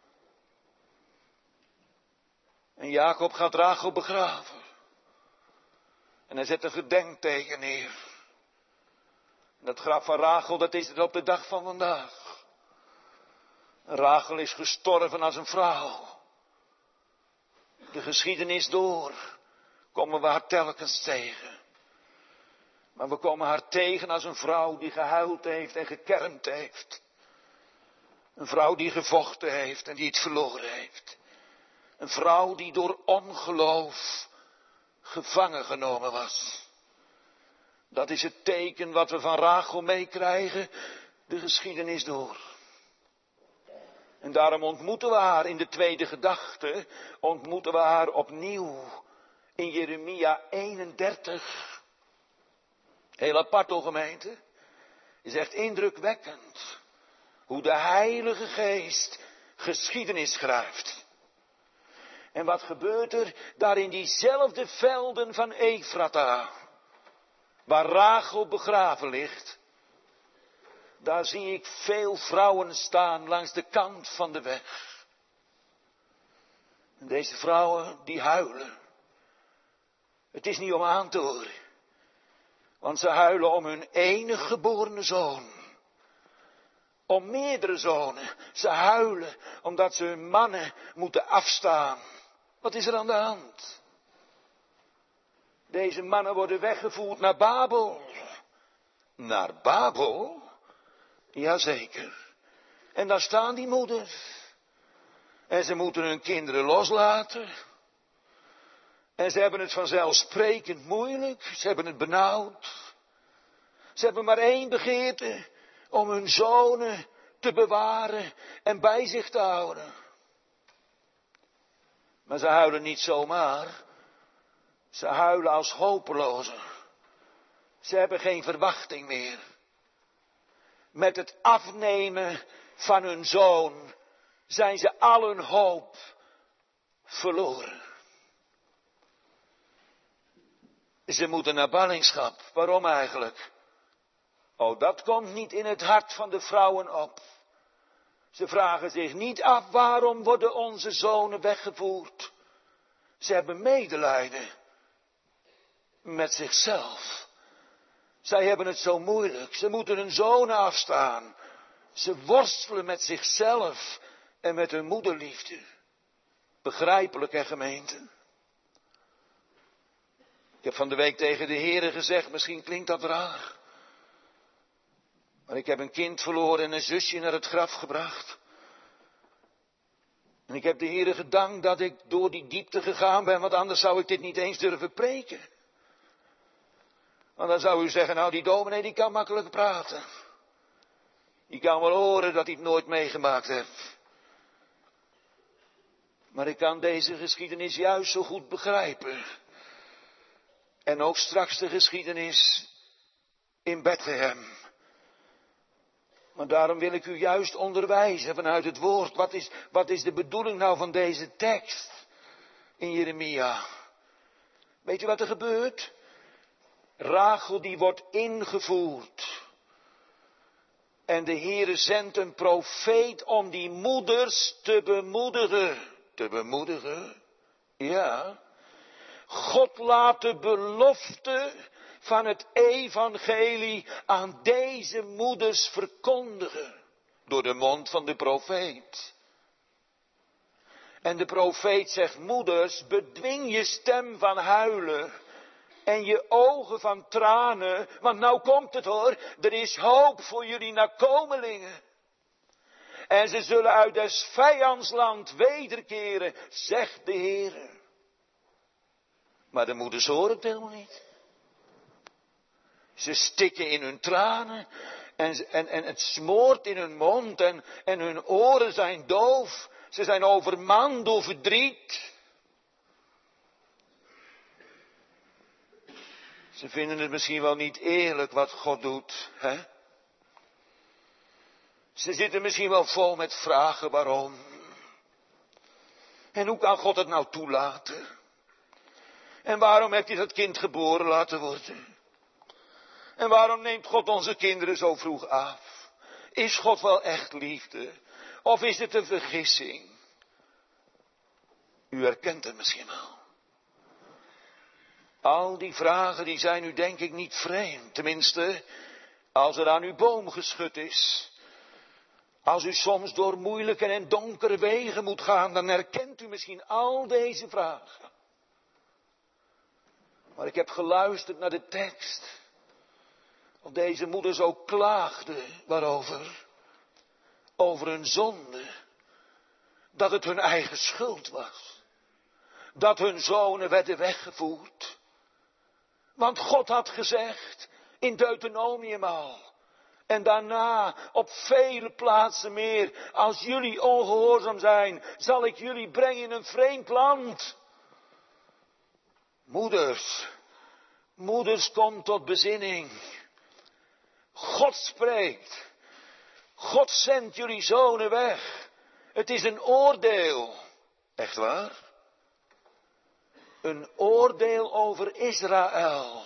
En Jacob gaat Rachel begraven. En hij zet een gedenkteken neer. En dat graf van Rachel, dat is het op de dag van vandaag. Rachel is gestorven als een vrouw. De geschiedenis door komen we haar telkens tegen. Maar we komen haar tegen als een vrouw die gehuild heeft en gekermd heeft. Een vrouw die gevochten heeft en die het verloren heeft. Een vrouw die door ongeloof gevangen genomen was. Dat is het teken wat we van Rachel meekrijgen, de geschiedenis door. En daarom ontmoeten we haar in de tweede gedachte, ontmoeten we haar opnieuw in Jeremia 31. Heel apart, hoor, gemeente. Is echt indrukwekkend hoe de Heilige Geest geschiedenis schrijft. En wat gebeurt er daar in diezelfde velden van Efrata, waar Rachel begraven ligt? Daar zie ik veel vrouwen staan langs de kant van de weg. En deze vrouwen die huilen. Het is niet om aan te horen. Want ze huilen om hun enige geborene zoon. Om meerdere zonen. Ze huilen omdat ze hun mannen moeten afstaan. Wat is er aan de hand? Deze mannen worden weggevoerd naar Babel. Naar Babel? Jazeker. En daar staan die moeders. En ze moeten hun kinderen loslaten. En ze hebben het vanzelfsprekend moeilijk. Ze hebben het benauwd. Ze hebben maar één begeerte. Om hun zonen te bewaren en bij zich te houden. Maar ze huilen niet zomaar. Ze huilen als hopelozen. Ze hebben geen verwachting meer. Met het afnemen van hun zoon zijn ze al hun hoop verloren. Ze moeten naar ballingschap. Waarom eigenlijk? Oh, dat komt niet in het hart van de vrouwen op. Ze vragen zich niet af waarom worden onze zonen weggevoerd. Ze hebben medelijden met zichzelf. Zij hebben het zo moeilijk. Ze moeten hun zonen afstaan. Ze worstelen met zichzelf en met hun moederliefde. Begrijpelijk, hè, gemeente? Ik heb van de week tegen de Heere gezegd, misschien klinkt dat raar. Maar ik heb een kind verloren en een zusje naar het graf gebracht. En ik heb de Heere gedankt dat ik door die diepte gegaan ben, want anders zou ik dit niet eens durven preken. Want dan zou u zeggen, nou die dominee die kan makkelijk praten. Die kan wel horen dat hij het nooit meegemaakt heeft. Maar ik kan deze geschiedenis juist zo goed begrijpen. En ook straks de geschiedenis in Bethlehem. Maar daarom wil ik u juist onderwijzen vanuit het woord. Wat is de bedoeling nou van deze tekst in Jeremia? Weet u wat er gebeurt? Rachel die wordt ingevoerd. En de Heere zendt een profeet om die moeders te bemoedigen. Te bemoedigen? Ja. God laat de belofte van het evangelie aan deze moeders verkondigen. Door de mond van de profeet. En de profeet zegt, moeders, bedwing je stem van huilen. En je ogen van tranen. Want nou komt het hoor. Er is hoop voor jullie nakomelingen. En ze zullen uit des vijandsland wederkeren, zegt de Heer. Maar de moeders horen het helemaal niet. Ze stikken in hun tranen. En het smoort in hun mond. En hun oren zijn doof. Ze zijn overmand door verdriet. Ze vinden het misschien wel niet eerlijk wat God doet. Hè? Ze zitten misschien wel vol met vragen waarom. En hoe kan God het nou toelaten? En waarom heeft hij dat kind geboren laten worden? En waarom neemt God onze kinderen zo vroeg af? Is God wel echt liefde? Of is het een vergissing? U herkent het misschien wel. Al die vragen die zijn u denk ik niet vreemd. Tenminste, als er aan uw boom geschud is. Als u soms door moeilijke en donkere wegen moet gaan, dan herkent u misschien al deze vragen. Maar ik heb geluisterd naar de tekst. Of deze moeder zo klaagde, waarover? Over hun zonde. Dat het hun eigen schuld was. Dat hun zonen werden weggevoerd. Want God had gezegd, in Deuteronomium al. En daarna op vele plaatsen meer. Als jullie ongehoorzaam zijn, zal ik jullie brengen in een vreemd land. Moeders, kom tot bezinning. God spreekt. God zendt jullie zonen weg. Het is een oordeel. Echt waar? Een oordeel over Israël.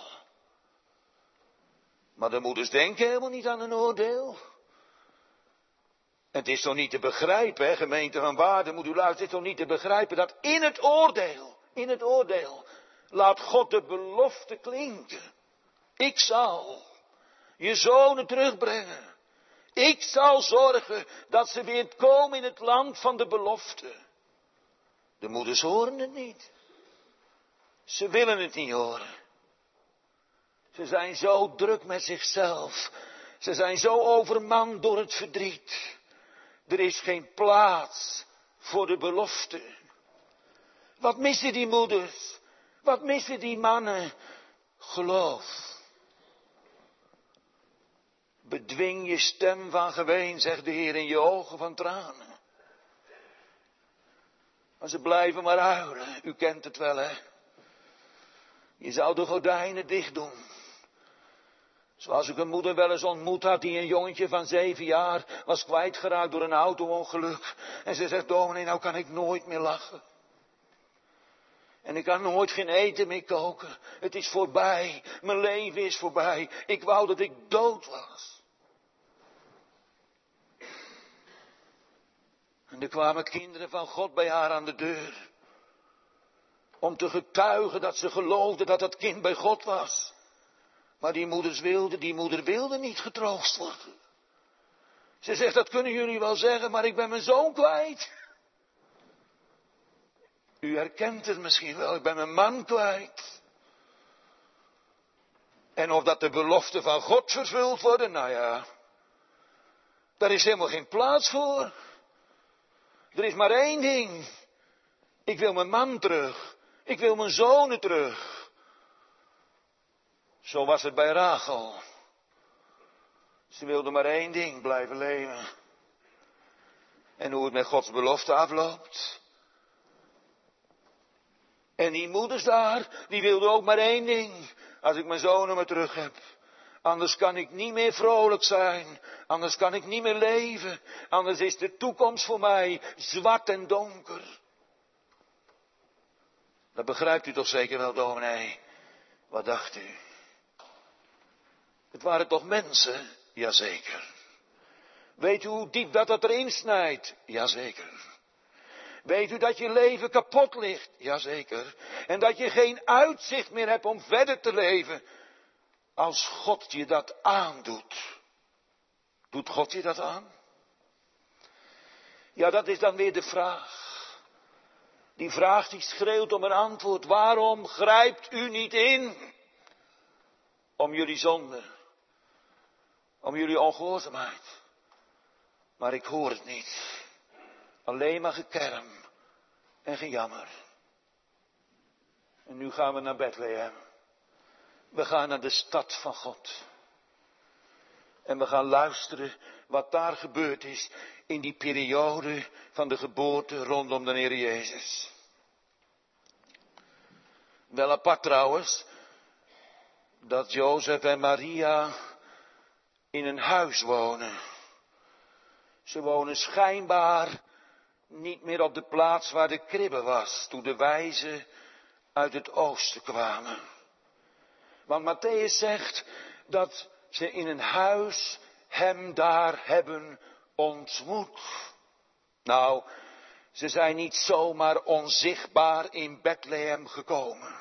Maar de moeders denken helemaal niet aan een oordeel. Het is toch niet te begrijpen, hè, gemeente van Waarden, moet u luisteren, het is toch niet te begrijpen dat in het oordeel, laat God de belofte klinken. Ik zal je zonen terugbrengen. Ik zal zorgen dat ze weer komen in het land van de belofte. De moeders horen het niet. Ze willen het niet horen. Ze zijn zo druk met zichzelf. Ze zijn zo overmand door het verdriet. Er is geen plaats voor de belofte. Wat missen die moeders? Wat missen die mannen? Geloof. Bedwing je stem van geween, zegt de Heer, in je ogen van tranen. Maar ze blijven maar huilen. U kent het wel, hè? Je zou de gordijnen dicht doen. Zoals ik een moeder wel eens ontmoet had die een jongetje van 7 jaar was kwijtgeraakt door een auto-ongeluk. En ze zegt, dominee, nou kan ik nooit meer lachen. En ik kan nooit geen eten meer koken. Het is voorbij. Mijn leven is voorbij. Ik wou dat ik dood was. En er kwamen kinderen van God bij haar aan de deur. Om te getuigen dat ze geloofden dat dat kind bij God was. Maar die moeder wilde niet getroost worden. Ze zegt, dat kunnen jullie wel zeggen, maar ik ben mijn zoon kwijt. U herkent het misschien wel, ik ben mijn man kwijt. En of dat de beloften van God vervuld worden, nou ja, daar is helemaal geen plaats voor. Er is maar één ding. Ik wil mijn man terug. Ik wil mijn zonen terug. Zo was het bij Rachel. Ze wilde maar één ding, blijven leven. En hoe het met Gods belofte afloopt. En die moeders daar, die wilden ook maar één ding. Als ik mijn zonen maar terug heb. Anders kan ik niet meer vrolijk zijn. Anders kan ik niet meer leven. Anders is de toekomst voor mij zwart en donker. Dat begrijpt u toch zeker wel, dominee? Wat dacht u? Het waren toch mensen? Jazeker. Weet u hoe diep dat erin snijdt? Jazeker. Weet u dat je leven kapot ligt? Jazeker. En dat je geen uitzicht meer hebt om verder te leven. Als God je dat aandoet. Doet God je dat aan? Ja, dat is dan weer de vraag. Die vraag die schreeuwt om een antwoord. Waarom grijpt u niet in? Om jullie zonde. Om jullie ongehoorzaamheid. Maar ik hoor het niet. Alleen maar gekerm en gejammer. En nu gaan we naar Bethlehem. We gaan naar de stad van God. En we gaan luisteren wat daar gebeurd is in die periode van de geboorte rondom de Heer Jezus. Wel apart trouwens, dat Jozef en Maria in een huis wonen. Ze wonen schijnbaar niet meer op de plaats waar de kribbe was, toen de wijzen uit het oosten kwamen. Want Mattheüs zegt dat ze in een huis hem daar hebben ontmoet. Nou, ze zijn niet zomaar onzichtbaar in Bethlehem gekomen.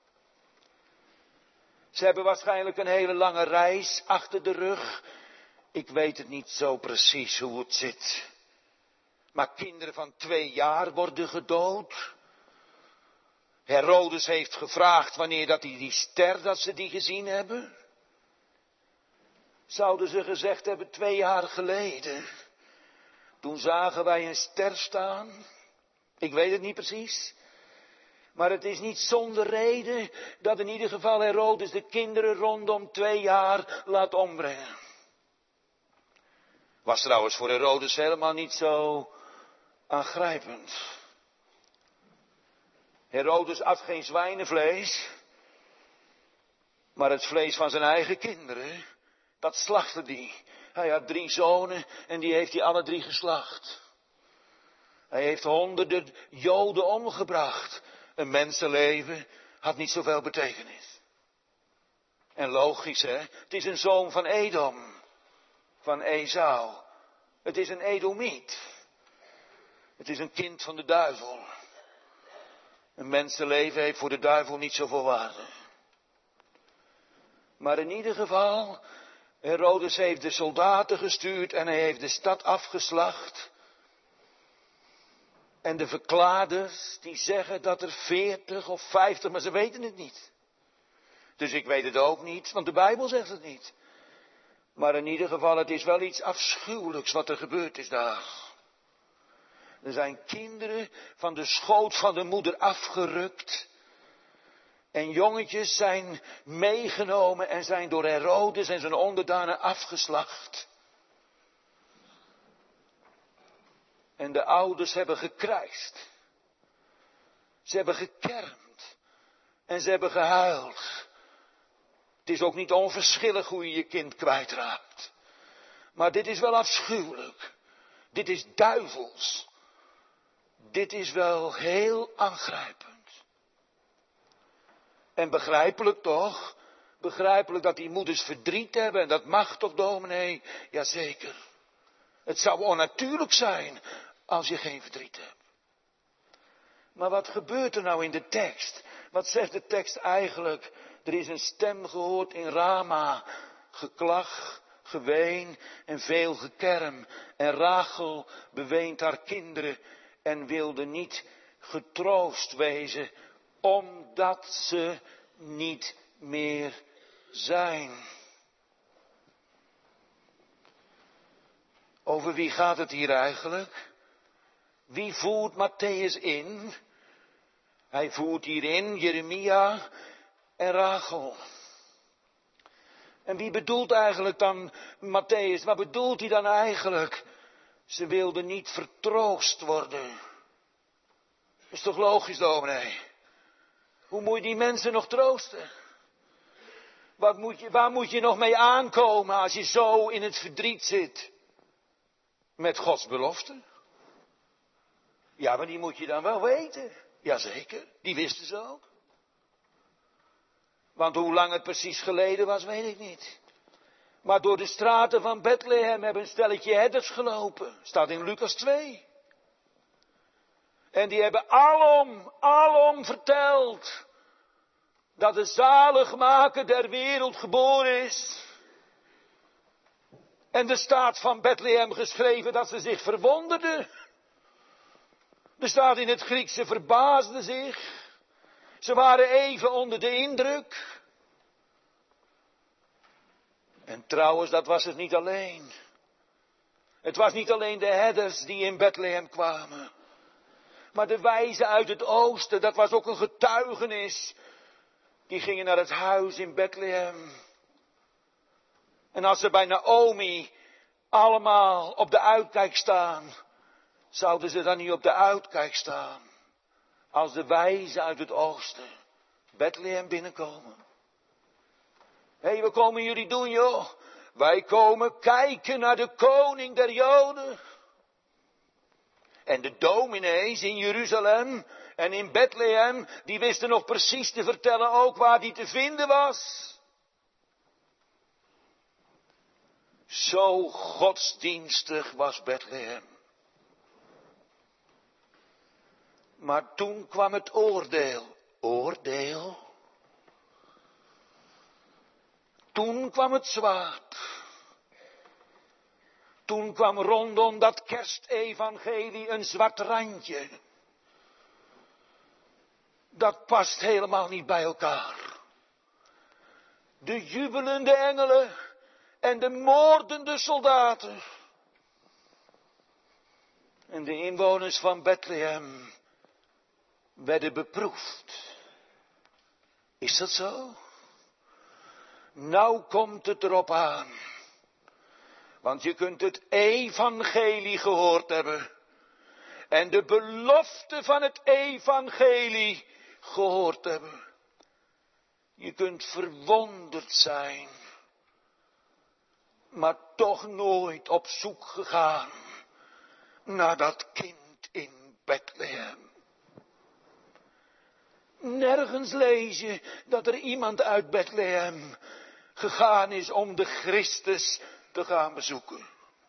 Ze hebben waarschijnlijk een hele lange reis achter de rug. Ik weet het niet zo precies hoe het zit. Maar kinderen van 2 jaar worden gedood. Herodes heeft gevraagd wanneer dat die ster, dat ze die gezien hebben. Zouden ze gezegd hebben 2 jaar geleden. Toen zagen wij een ster staan. Ik weet het niet precies. Maar het is niet zonder reden dat in ieder geval Herodes de kinderen rondom 2 jaar laat ombrengen. Was trouwens voor Herodes helemaal niet zo aangrijpend. Herodes at geen zwijnenvlees, maar het vlees van zijn eigen kinderen, dat slachtte hij. Hij had 3 zonen en die heeft hij alle 3 geslacht. Hij heeft honderden Joden omgebracht. Een mensenleven had niet zoveel betekenis. En logisch, hè? Het is een zoon van Edom, van Esau. Het is een Edomiet. Het is een kind van de duivel. Een mensenleven heeft voor de duivel niet zoveel waarde. Maar in ieder geval, Herodes heeft de soldaten gestuurd en hij heeft de stad afgeslacht. En de verklaarders, die zeggen dat er 40 of 50, maar ze weten het niet. Dus ik weet het ook niet, want de Bijbel zegt het niet. Maar in ieder geval, het is wel iets afschuwelijks wat er gebeurd is daar. Er zijn kinderen van de schoot van de moeder afgerukt. En jongetjes zijn meegenomen en zijn door Herodes en zijn onderdanen afgeslacht. En de ouders hebben gekrijsd. Ze hebben gekermd. En ze hebben gehuild. Het is ook niet onverschillig hoe je je kind kwijtraakt. Maar dit is wel afschuwelijk. Dit is duivels. Dit is wel heel aangrijpend. En begrijpelijk toch? Begrijpelijk dat die moeders verdriet hebben. En dat mag toch, dominee? Jazeker. Het zou onnatuurlijk zijn als je geen verdriet hebt. Maar wat gebeurt er nou in de tekst? Wat zegt de tekst eigenlijk? Er is een stem gehoord in Rama. Geklag, geween en veel gekerm. En Rachel beweent haar kinderen en wilde niet getroost wezen, omdat ze niet meer zijn. Over wie gaat het hier eigenlijk? Wie voert Mattheüs in? Hij voert hierin Jeremia en Rachel. En wie bedoelt eigenlijk dan Mattheüs? Wat bedoelt hij dan eigenlijk? Ze wilden niet vertroost worden. Dat is toch logisch, dominee? Hoe moet je die mensen nog troosten? Waar moet je nog mee aankomen als je zo in het verdriet zit? Met Gods belofte? Ja, maar die moet je dan wel weten. Jazeker, die wisten ze ook. Want hoe lang het precies geleden was, weet ik niet. Maar door de straten van Bethlehem hebben een stelletje herders gelopen. Staat in Lucas 2. En die hebben alom verteld dat de zaligmaker der wereld geboren is. En er staat van Bethlehem geschreven dat ze zich verwonderden. Er staat in het Grieks, ze verbaasden zich. Ze waren even onder de indruk. En trouwens, dat was het niet alleen. Het was niet alleen de herders die in Bethlehem kwamen. Maar de wijzen uit het oosten, dat was ook een getuigenis. Die gingen naar het huis in Bethlehem. En als ze bij Naomi allemaal op de uitkijk staan, zouden ze dan niet op de uitkijk staan als de wijzen uit het oosten Bethlehem binnenkomen? Hé, wat komen jullie doen, joh? Wij komen kijken naar de koning der Joden. En de dominees in Jeruzalem En in Bethlehem, die wisten nog precies te vertellen ook waar die te vinden was. Zo godsdienstig was Bethlehem. Maar toen kwam het oordeel. Oordeel? Toen kwam het zwaard. Toen kwam rondom dat kerstevangelie een zwart randje. Dat past helemaal niet bij elkaar. De jubelende engelen en de moordende soldaten. En de inwoners van Bethlehem werden beproefd. Is dat zo? Nou komt het erop aan. Want je kunt het evangelie gehoord hebben. En de belofte van het evangelie gehoord hebben. Je kunt verwonderd zijn. Maar toch nooit op zoek gegaan naar dat kind in Bethlehem. Nergens lees je dat er iemand uit Bethlehem gegaan is om de Christus te gaan bezoeken.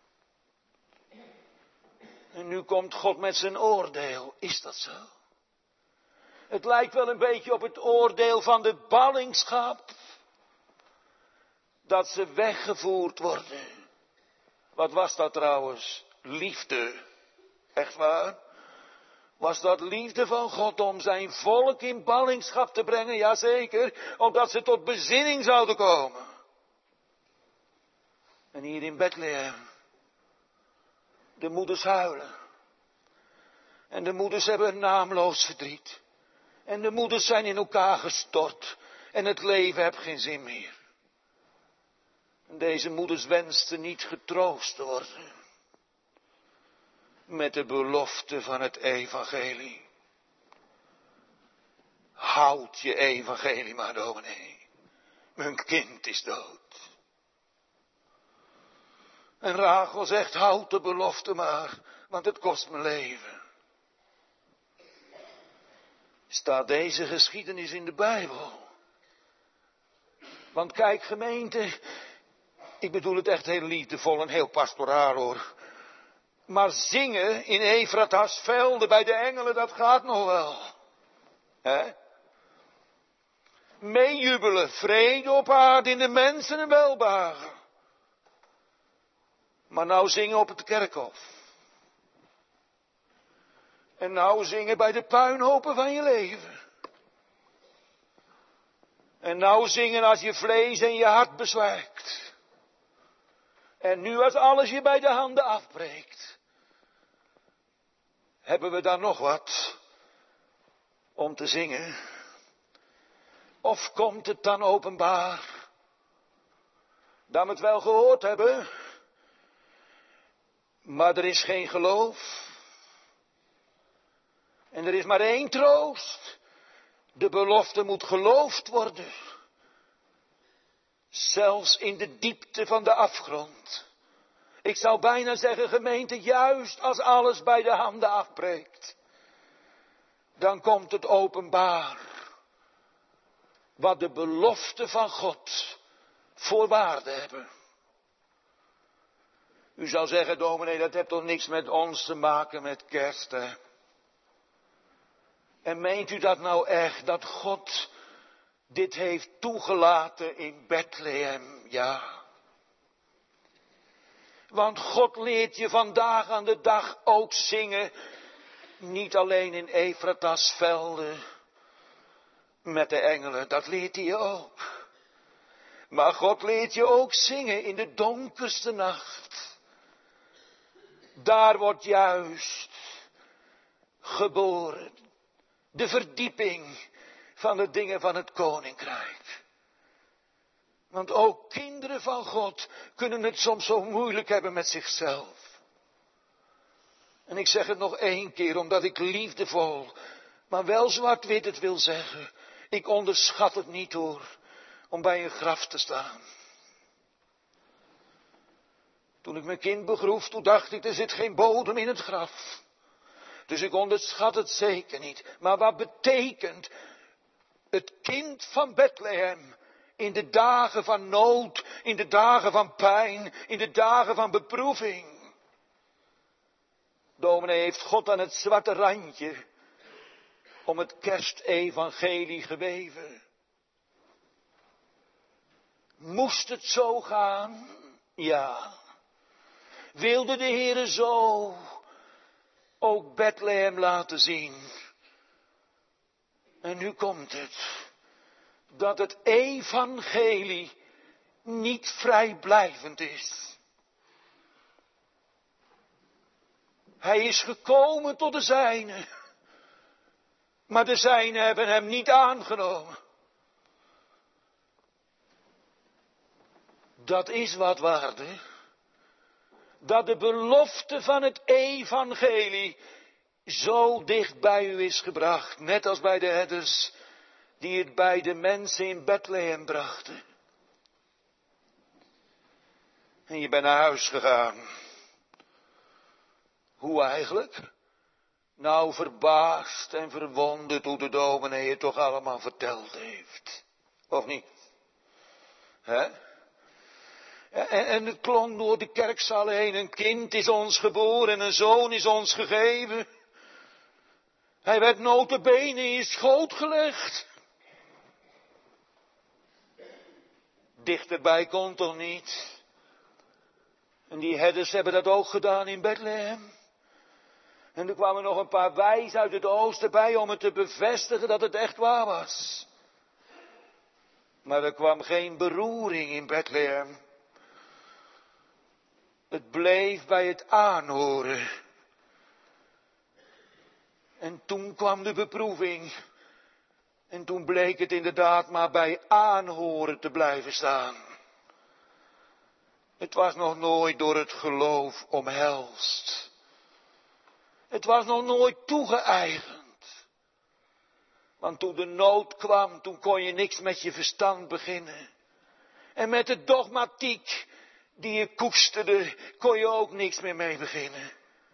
En nu komt God met zijn oordeel. Is dat zo? Het lijkt wel een beetje op het oordeel van de ballingschap. Dat ze weggevoerd worden. Wat was dat trouwens? Liefde. Echt waar? Was dat liefde van God om zijn volk in ballingschap te brengen? Jazeker, omdat ze tot bezinning zouden komen. En hier in Bethlehem, de moeders huilen. En de moeders hebben een naamloos verdriet. En de moeders zijn in elkaar gestort. En het leven heeft geen zin meer. En deze moeders wensten niet getroost te worden. Met de belofte van het evangelie. Houd je evangelie maar, dominee. Mijn kind is dood. En Rachel zegt, houd de belofte maar, want het kost mijn leven. Staat deze geschiedenis in de Bijbel? Want kijk gemeente, ik bedoel het echt heel liefdevol en heel pastoraal hoor. Maar zingen in Efrata's velden bij de engelen, dat gaat nog wel. Hè? Meejubelen, vrede op aarde in de mensen en welbehagen. Maar nou zingen op het kerkhof. En nou zingen bij de puinhopen van je leven. En nou zingen als je vlees en je hart bezwijkt. En nu als alles je bij de handen afbreekt. Hebben we daar nog wat om te zingen? Of komt het dan openbaar? Dat we het wel gehoord hebben. Maar er is geen geloof. En er is maar één troost. De belofte moet geloofd worden. Zelfs in de diepte van de afgrond. Ik zou bijna zeggen, gemeente, juist als alles bij de handen afbreekt. Dan komt het openbaar. Wat de belofte van God voor waarde hebben. U zou zeggen, dominee, dat heeft toch niks met ons te maken met kerst, hè? En meent u dat nou echt, dat God dit heeft toegelaten in Bethlehem? Ja. Want God leert je vandaag aan de dag ook zingen. Niet alleen in Efrata's velden. Met de engelen, dat leert hij je ook. Maar God leert je ook zingen in de donkerste nacht. Daar wordt juist geboren de verdieping van de dingen van het koninkrijk. Want ook kinderen van God kunnen het soms zo moeilijk hebben met zichzelf. En ik zeg het nog 1 keer, omdat ik liefdevol, maar wel zwart-wit het wil zeggen. Ik onderschat het niet hoor, om bij een graf te staan. Toen ik mijn kind begroef, toen dacht ik, er zit geen bodem in het graf. Dus ik onderschat het zeker niet. Maar wat betekent het kind van Bethlehem in de dagen van nood, in de dagen van pijn, in de dagen van beproeving? Dominee heeft God aan het zwarte randje om het kerstevangelie geweven. Moest het zo gaan? Ja. Wilde de Heere zo ook Bethlehem laten zien? En nu komt het. Dat het evangelie niet vrijblijvend is. Hij is gekomen tot de zijnen. Maar de zijnen hebben hem niet aangenomen. Dat is wat waarde. Dat de belofte van het evangelie zo dicht bij u is gebracht. Net als bij de herders die het bij de mensen in Bethlehem brachten. En je bent naar huis gegaan. Hoe eigenlijk? Nou, verbaasd en verwonderd hoe de dominee het toch allemaal verteld heeft. Of niet? Hè? En het klonk door de kerkzaal heen. Een kind is ons geboren en een zoon is ons gegeven. Hij werd nota bene in je schoot gelegd. Dichterbij kon toch niet? En die herders hebben dat ook gedaan in Bethlehem. En er kwamen nog een paar wijzen uit het oosten bij om het te bevestigen dat het echt waar was. Maar er kwam geen beroering in Bethlehem. Het bleef bij het aanhoren. En toen kwam de beproeving. En toen bleek het inderdaad maar bij aanhoren te blijven staan. Het was nog nooit door het geloof omhelst. Het was nog nooit toegeëigend. Want toen de nood kwam, toen kon je niks met je verstand beginnen. En met de dogmatiek die je koesterde, kon je ook niks meer mee beginnen.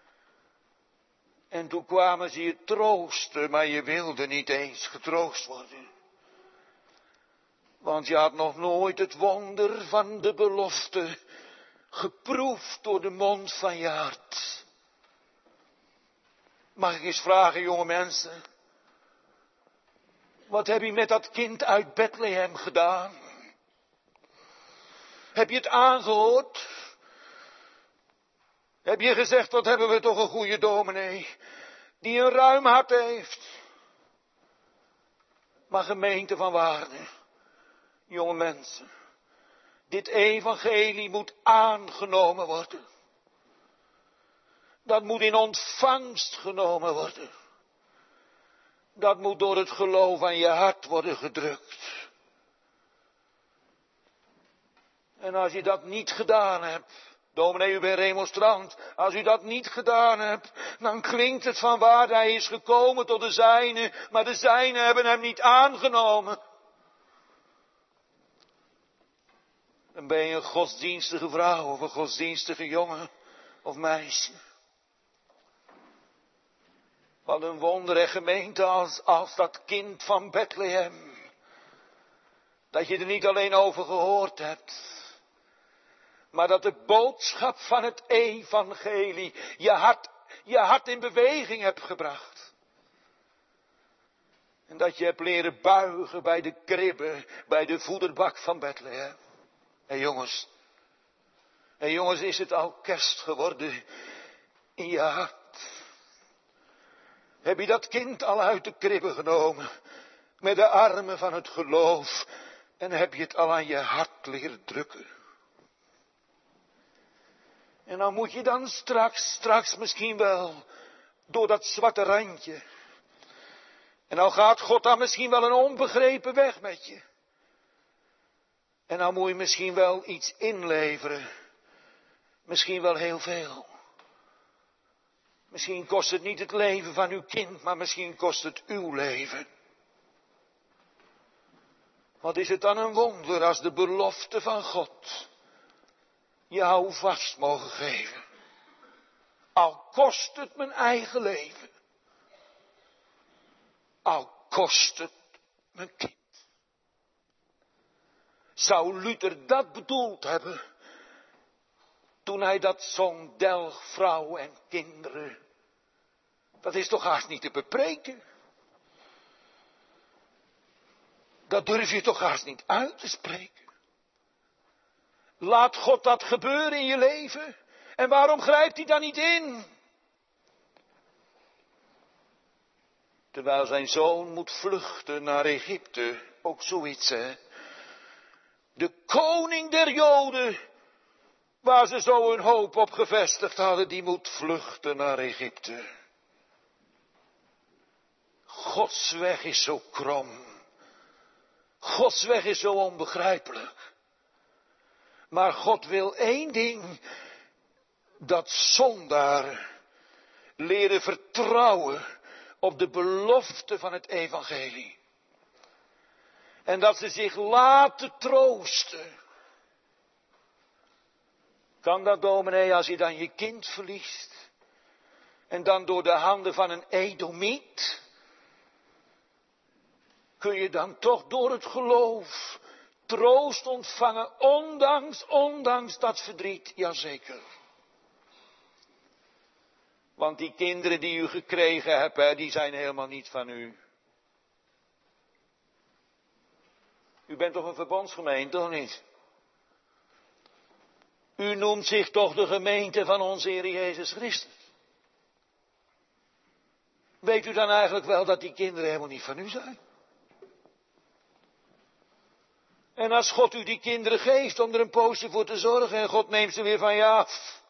En toen kwamen ze je troosten, maar je wilde niet eens getroost worden. Want je had nog nooit het wonder van de belofte geproefd door de mond van je hart. Mag ik eens vragen, jonge mensen? Wat heb je met dat kind uit Bethlehem gedaan? Heb je het aangehoord? Heb je gezegd, wat hebben we toch een goede dominee, die een ruim hart heeft. Maar gemeente van waarde, jonge mensen, dit evangelie moet aangenomen worden. Dat moet in ontvangst genomen worden. Dat moet door het geloof aan je hart worden gedrukt. En als je dat niet gedaan hebt, dominee, u bent remonstrant, als u dat niet gedaan hebt, dan klinkt het van waar hij is gekomen tot de zijnen, maar de zijnen hebben hem niet aangenomen. Dan ben je een godsdienstige vrouw of een godsdienstige jongen of meisje. Wat een wondere gemeente als dat kind van Bethlehem. Dat je er niet alleen over gehoord hebt. Maar dat de boodschap van het evangelie je hart in beweging hebt gebracht. En dat je hebt leren buigen bij de kribbe, bij de voederbak van Bethlehem. Hé jongens, is het al kerst geworden in je hart? Heb je dat kind al uit de kribbe genomen, met de armen van het geloof, en heb je het al aan je hart leren drukken? En dan moet je dan straks misschien wel door dat zwarte randje. En dan gaat God dan misschien wel een onbegrepen weg met je. En dan moet je misschien wel iets inleveren. Misschien wel heel veel. Misschien kost het niet het leven van uw kind, maar misschien kost het uw leven. Wat is het dan een wonder als de belofte van God jou vast mogen geven. Al kost het mijn eigen leven. al kost het mijn kind. Zou Luther dat bedoeld hebben toen hij dat zong, delg vrouw en kinderen? Dat is toch haast niet te bepreken? Dat durf je toch haast niet uit te spreken? Laat God dat gebeuren in je leven. En waarom grijpt hij dan niet in? Terwijl zijn zoon moet vluchten naar Egypte. Ook zoiets, hè. De koning der Joden, waar ze zo hun hoop op gevestigd hadden, die moet vluchten naar Egypte. Gods weg is zo krom. Gods weg is zo onbegrijpelijk. Maar God wil één ding, dat zondaren leren vertrouwen op de belofte van het evangelie. En dat ze zich laten troosten. Kan dat, dominee, als je dan je kind verliest en dan door de handen van een Edomiet, kun je dan toch door het geloof troost ontvangen, ondanks dat verdriet? Jazeker. Want die kinderen die u gekregen hebt, die zijn helemaal niet van u. U bent toch een verbondsgemeente, toch niet? U noemt zich toch de gemeente van onze Heer Jezus Christus? Weet u dan eigenlijk wel dat die kinderen helemaal niet van u zijn? En als God u die kinderen geeft om er een poosje voor te zorgen en God neemt ze weer van je af.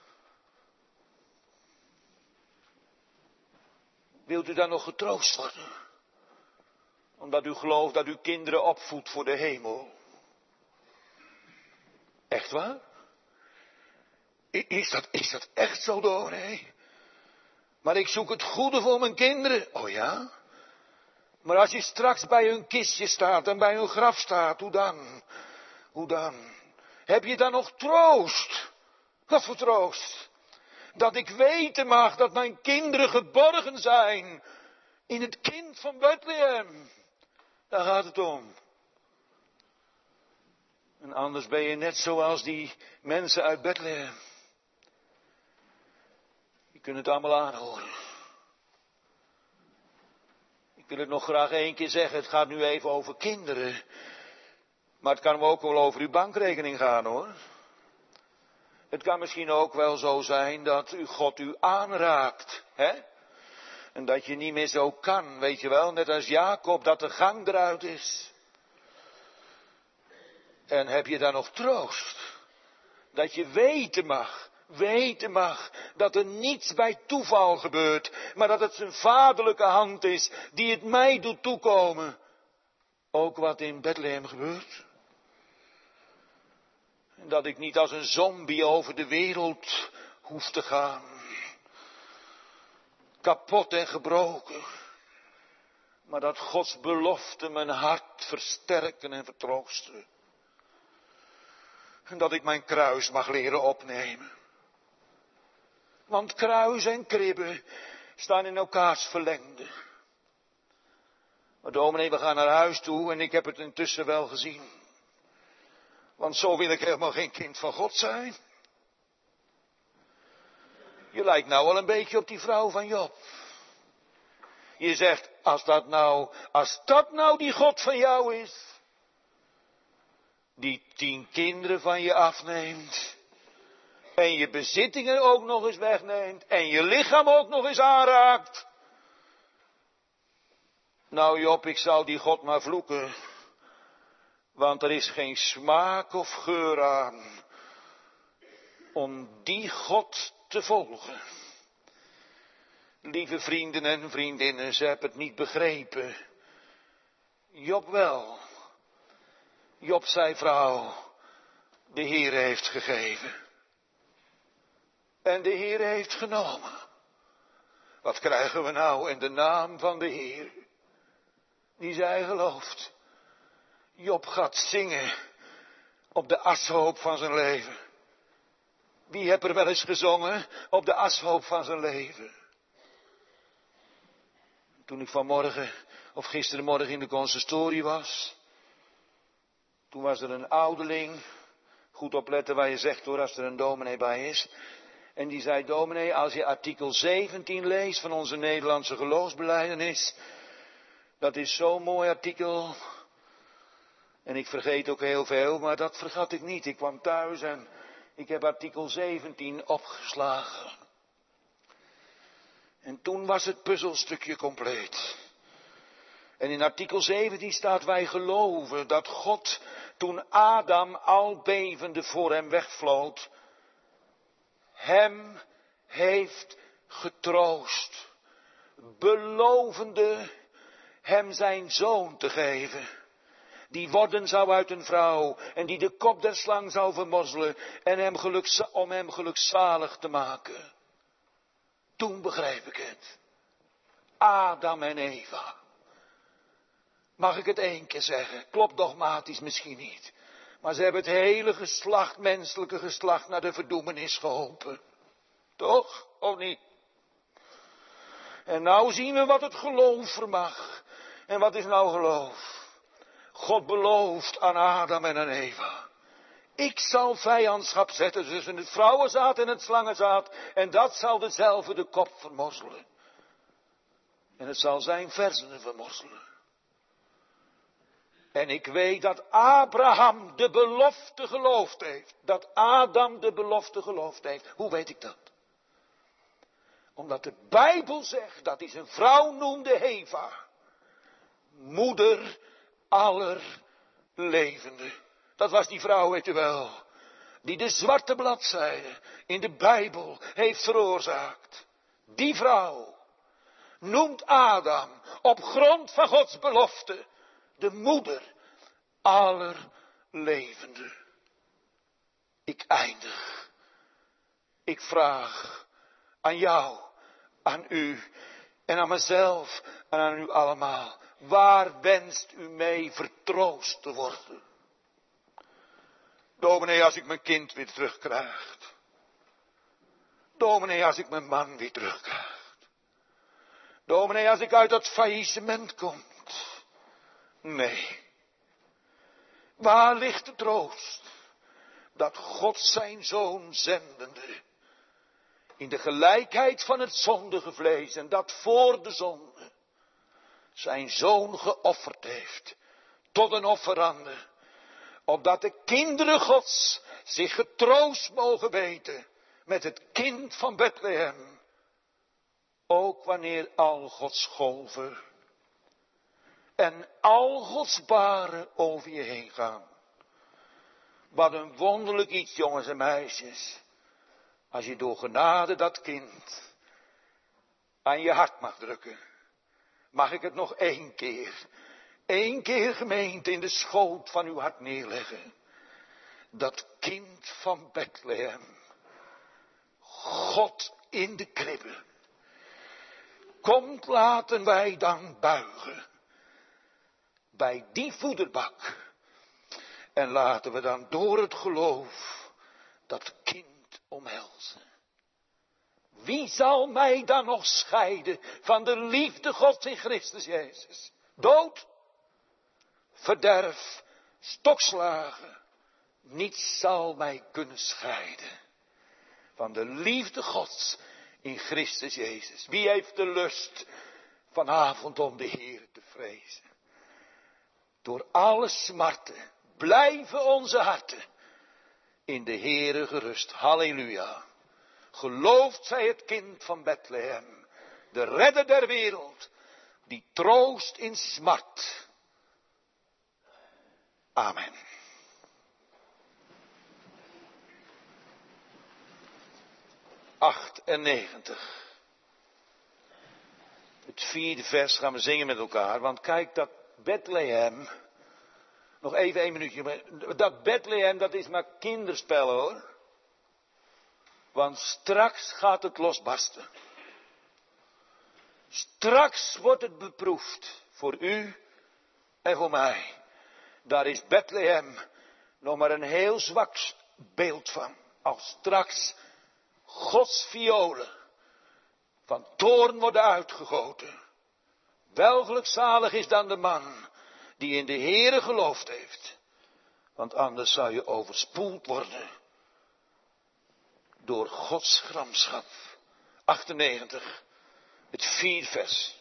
Wilt u dan nog getroost worden? Omdat u gelooft dat u kinderen opvoedt voor de hemel. Echt waar? Is dat echt zo, dominee? Maar ik zoek het goede voor mijn kinderen. Oh ja? Maar als je straks bij hun kistje staat en bij hun graf staat, hoe dan? Hoe dan? Heb je dan nog troost? Wat voor troost? Dat ik weten mag dat mijn kinderen geborgen zijn in het kind van Bethlehem. Daar gaat het om. En anders ben je net zoals die mensen uit Bethlehem. Je kunt het allemaal aanhoren. Ik wil het nog graag 1 keer zeggen. Het gaat nu even over kinderen. Maar het kan ook wel over uw bankrekening gaan, hoor. Het kan misschien ook wel zo zijn dat God u aanraakt, hè? En dat je niet meer zo kan, weet je wel, net als Jacob, dat de gang eruit is. En heb je dan nog troost? Dat je weten mag, dat er niets bij toeval gebeurt, maar dat het zijn vaderlijke hand is die het mij doet toekomen. Ook wat in Bethlehem gebeurt. En dat ik niet als een zombie over de wereld hoef te gaan. Kapot en gebroken. Maar dat Gods belofte mijn hart versterken en vertroosten. En dat ik mijn kruis mag leren opnemen. Want kruis en kribbe staan in elkaars verlengde. Maar dominee, we gaan naar huis toe en ik heb het intussen wel gezien. Want zo wil ik helemaal geen kind van God zijn. Je lijkt nou wel een beetje op die vrouw van Job. Je zegt, als dat nou die God van jou is, die 10 kinderen van je afneemt, en je bezittingen ook nog eens wegneemt, en je lichaam ook nog eens aanraakt. Nou Job, ik zou die God maar vloeken, want er is geen smaak of geur aan om die God te volgen. Lieve vrienden en vriendinnen, ze hebben het niet begrepen. Job wel. Job zei, vrouw, de Heer heeft gegeven. En de Heer heeft genomen. Wat krijgen we nou in de naam van de Heer? Die zij gelooft. Job gaat zingen op de ashoop van zijn leven. Wie heeft er wel eens gezongen op de ashoop van zijn leven? Toen ik vanmorgen of gisterenmorgen in de consistorie was. Toen was er een ouderling. Goed opletten wat je zegt hoor, als er een dominee bij is. En die zei, dominee, als je artikel 17 leest van onze Nederlandse geloofsbelijdenis. Dat is zo'n mooi artikel. En ik vergeet ook heel veel, maar dat vergat ik niet. Ik kwam thuis en ik heb artikel 17 opgeslagen. En toen was het puzzelstukje compleet. En in artikel 17 staat, wij geloven dat God, toen Adam al bevende voor hem wegvlood, hem heeft getroost, belovende hem zijn zoon te geven, die worden zou uit een vrouw en die de kop der slang zou vermorzelen en om hem gelukzalig te maken. Toen begreep ik het. Adam en Eva. Mag ik het 1 keer zeggen? Klopt dogmatisch misschien niet. Maar ze hebben het hele geslacht, menselijke geslacht, naar de verdoemenis geholpen. Toch? Of niet? En nou zien we wat het geloof vermag. En wat is nou geloof? God belooft aan Adam en aan Eva. Ik zal vijandschap zetten tussen het vrouwenzaad en het slangenzaad. En dat zal dezelfde de kop vermorzelen. En het zal zijn versenen vermorzelen. En ik weet dat Abraham de belofte geloofd heeft. Dat Adam de belofte geloofd heeft. Hoe weet ik dat? Omdat de Bijbel zegt dat hij zijn vrouw noemde Eva. Moeder aller levenden. Dat was die vrouw, weet u wel. Die de zwarte bladzijde in de Bijbel heeft veroorzaakt. Die vrouw noemt Adam op grond van Gods belofte de moeder aller levenden. Ik eindig. Ik vraag aan jou, aan u en aan mezelf en aan u allemaal. Waar wenst u mee vertroost te worden? Dominee, als ik mijn kind weer terugkrijg. Dominee, als ik mijn man weer terugkrijg. Dominee, als ik uit dat faillissement kom. Nee. Waar ligt de troost? Dat God zijn zoon zendende in de gelijkheid van het zondige vlees en dat voor de zonde zijn zoon geofferd heeft tot een offerande, opdat de kinderen Gods zich getroost mogen weten met het kind van Bethlehem, ook wanneer al Gods golven en al Gods baren over je heen gaan. Wat een wonderlijk iets, jongens en meisjes, als je door genade dat kind aan je hart mag drukken. Mag ik het nog 1 keer, 1 keer gemeente in de schoot van uw hart neerleggen. Dat kind van Bethlehem, God in de kribbe. Komt, laten wij dan buigen bij die voederbak. En laten we dan door het geloof dat kind omhelzen. Wie zal mij dan nog scheiden van de liefde Gods in Christus Jezus? Dood, verderf, stokslagen. Niets zal mij kunnen scheiden van de liefde Gods in Christus Jezus. Wie heeft de lust vanavond om de Heer te vrezen? Door alle smarten blijven onze harten in de Heere gerust. Halleluja. Geloofd zij het kind van Bethlehem, de redder der wereld, die troost in smart. Amen. ...98. Het 4e vers gaan we zingen met elkaar. Want kijk, dat Bethlehem... Nog even 1 minuutje. Dat Bethlehem, dat is maar kinderspel hoor. Want straks gaat het losbarsten. Straks wordt het beproefd. Voor u en voor mij. Daar is Bethlehem nog maar een heel zwak beeld van. Als straks Gods violen van toorn worden uitgegoten. Welgelukzalig is dan de man die in de Heere geloofd heeft. Want anders zou je overspoeld worden door Gods gramschap. 98, het 4 vers.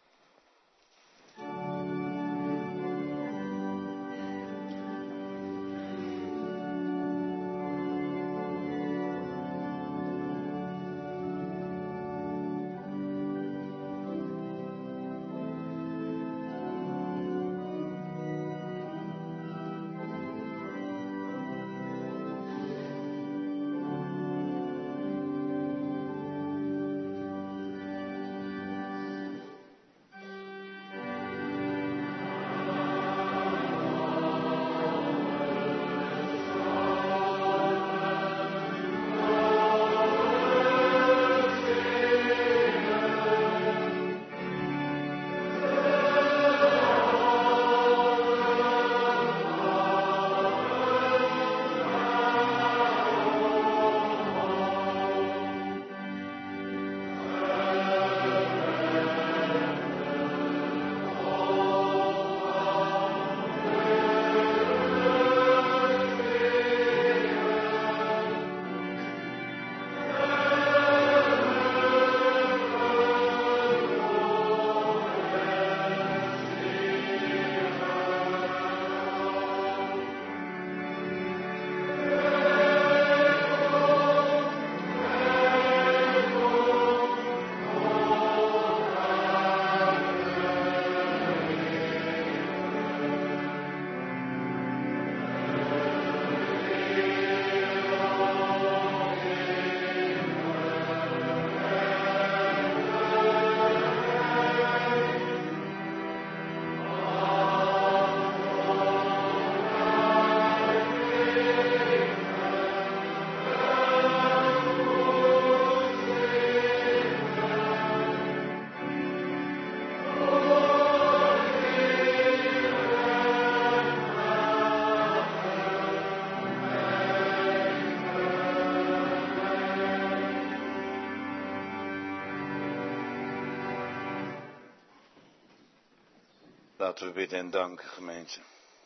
Laten we bidden en danken, gemeente.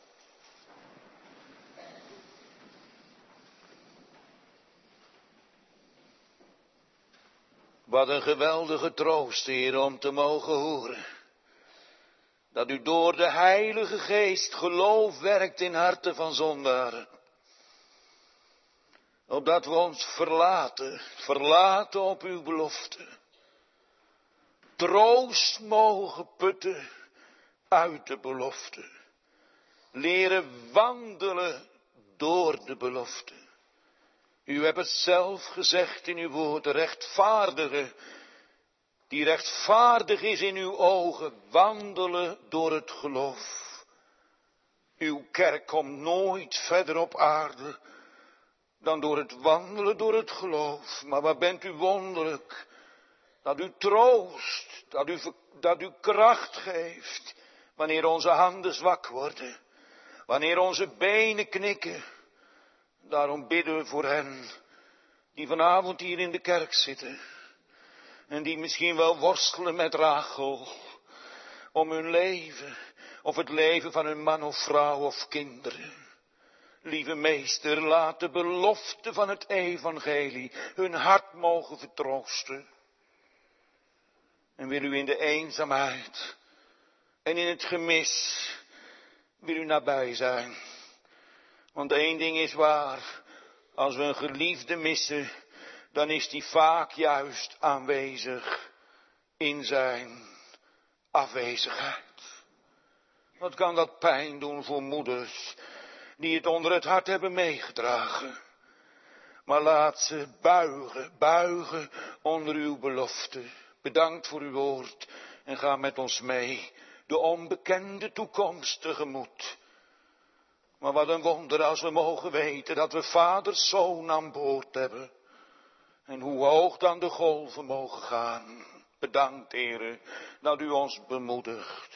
Wat een geweldige troost, Heer, om te mogen horen. Dat u door de Heilige Geest geloof werkt in harten van zondaren. Opdat we ons verlaten op uw belofte. Troost mogen putten uit de belofte. Leren wandelen door de belofte. U hebt het zelf gezegd in uw woord, de rechtvaardige, die rechtvaardig is in uw ogen, wandelen door het geloof. Uw kerk komt nooit verder op aarde dan door het wandelen door het geloof. Maar wat bent u wonderlijk, dat u troost, dat u kracht geeft, wanneer onze handen zwak worden, wanneer onze benen knikken. Daarom bidden we voor hen die vanavond hier in de kerk zitten en die misschien wel worstelen met Rachel om hun leven of het leven van hun man of vrouw of kinderen. Lieve meester, laat de belofte van het evangelie hun hart mogen vertroosten. En wil u in de eenzaamheid en in het gemis, wil u nabij zijn. Want één ding is waar, als we een geliefde missen, dan is die vaak juist aanwezig in zijn afwezigheid. Wat kan dat pijn doen voor moeders die het onder het hart hebben meegedragen. Maar laat ze buigen onder uw belofte. Bedankt voor uw woord en ga met ons mee de onbekende toekomst tegemoet. Maar wat een wonder als we mogen weten dat we Vaders Zoon aan boord hebben. En hoe hoog dan de golven mogen gaan. Bedankt, Heere, dat u ons bemoedigt.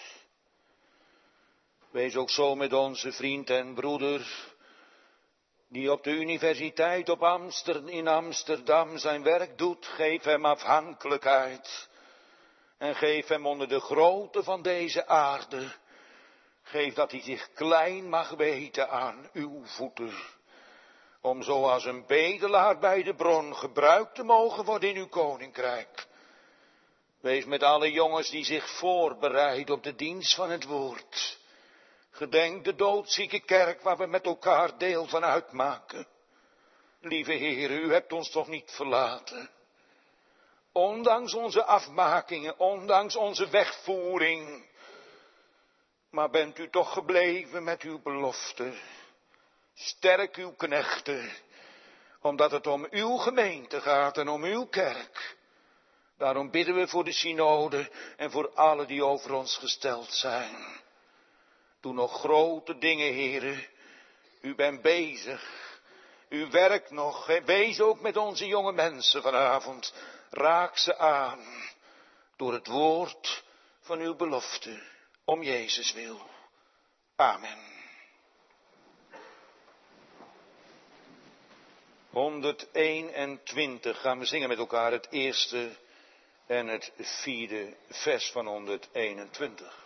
Wees ook zo met onze vriend en broeder, die op de universiteit in Amsterdam zijn werk doet. Geef hem afhankelijkheid En geef hem onder de grootte van deze aarde. Geef dat hij zich klein mag weten aan uw voeten. Om zoals een bedelaar bij de bron gebruikt te mogen worden in uw koninkrijk. Wees met alle jongens die zich voorbereiden op de dienst van het woord. Gedenk de doodzieke kerk waar we met elkaar deel van uitmaken. Lieve Heer, u hebt ons toch niet verlaten. Ondanks onze afmakingen, ondanks onze wegvoering. Maar bent u toch gebleven met uw belofte. Sterk uw knechten, omdat het om uw gemeente gaat en om uw kerk. Daarom bidden we voor de synode en voor alle die over ons gesteld zijn. Doe nog grote dingen, heren. U bent bezig. U werkt nog. Wees ook met onze jonge mensen vanavond. Raak ze aan door het woord van uw belofte. Om Jezus wil. Amen. 121 gaan we zingen met elkaar het eerste en het vierde vers van 121.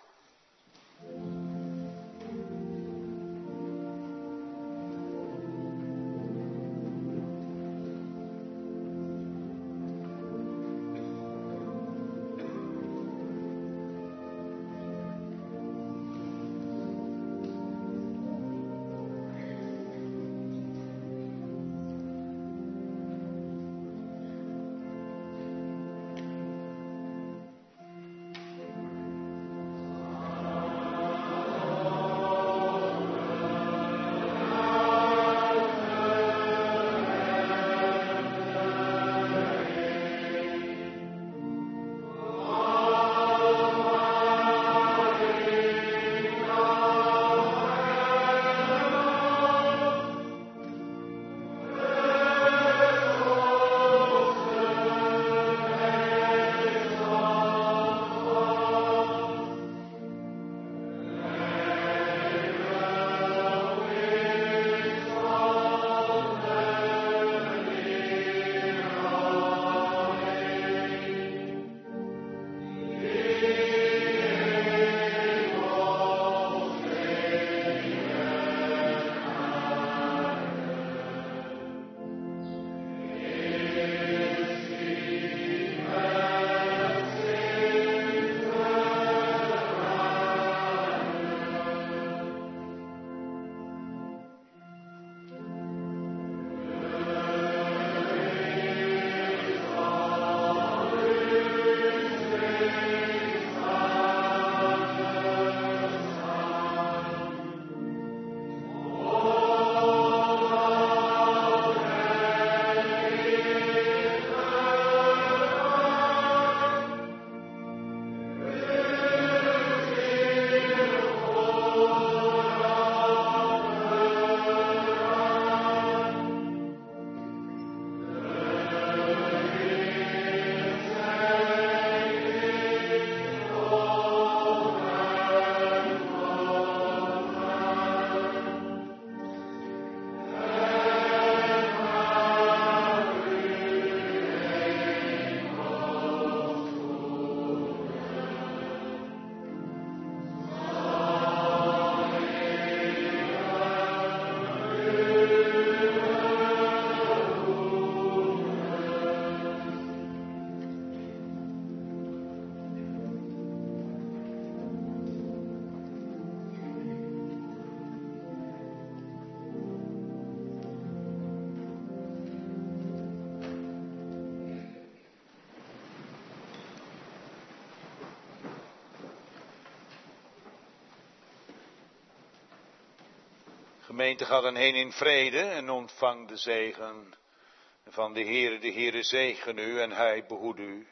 Gemeente, ga dan heen in vrede en ontvang de zegen van de Heere. De Heere zegen u en hij behoede u.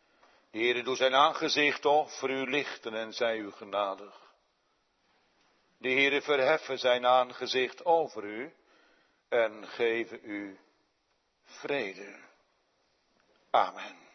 De Heere doet zijn aangezicht op voor u lichten en zij u genadig. De Heere verheffen zijn aangezicht over u en geven u vrede. Amen.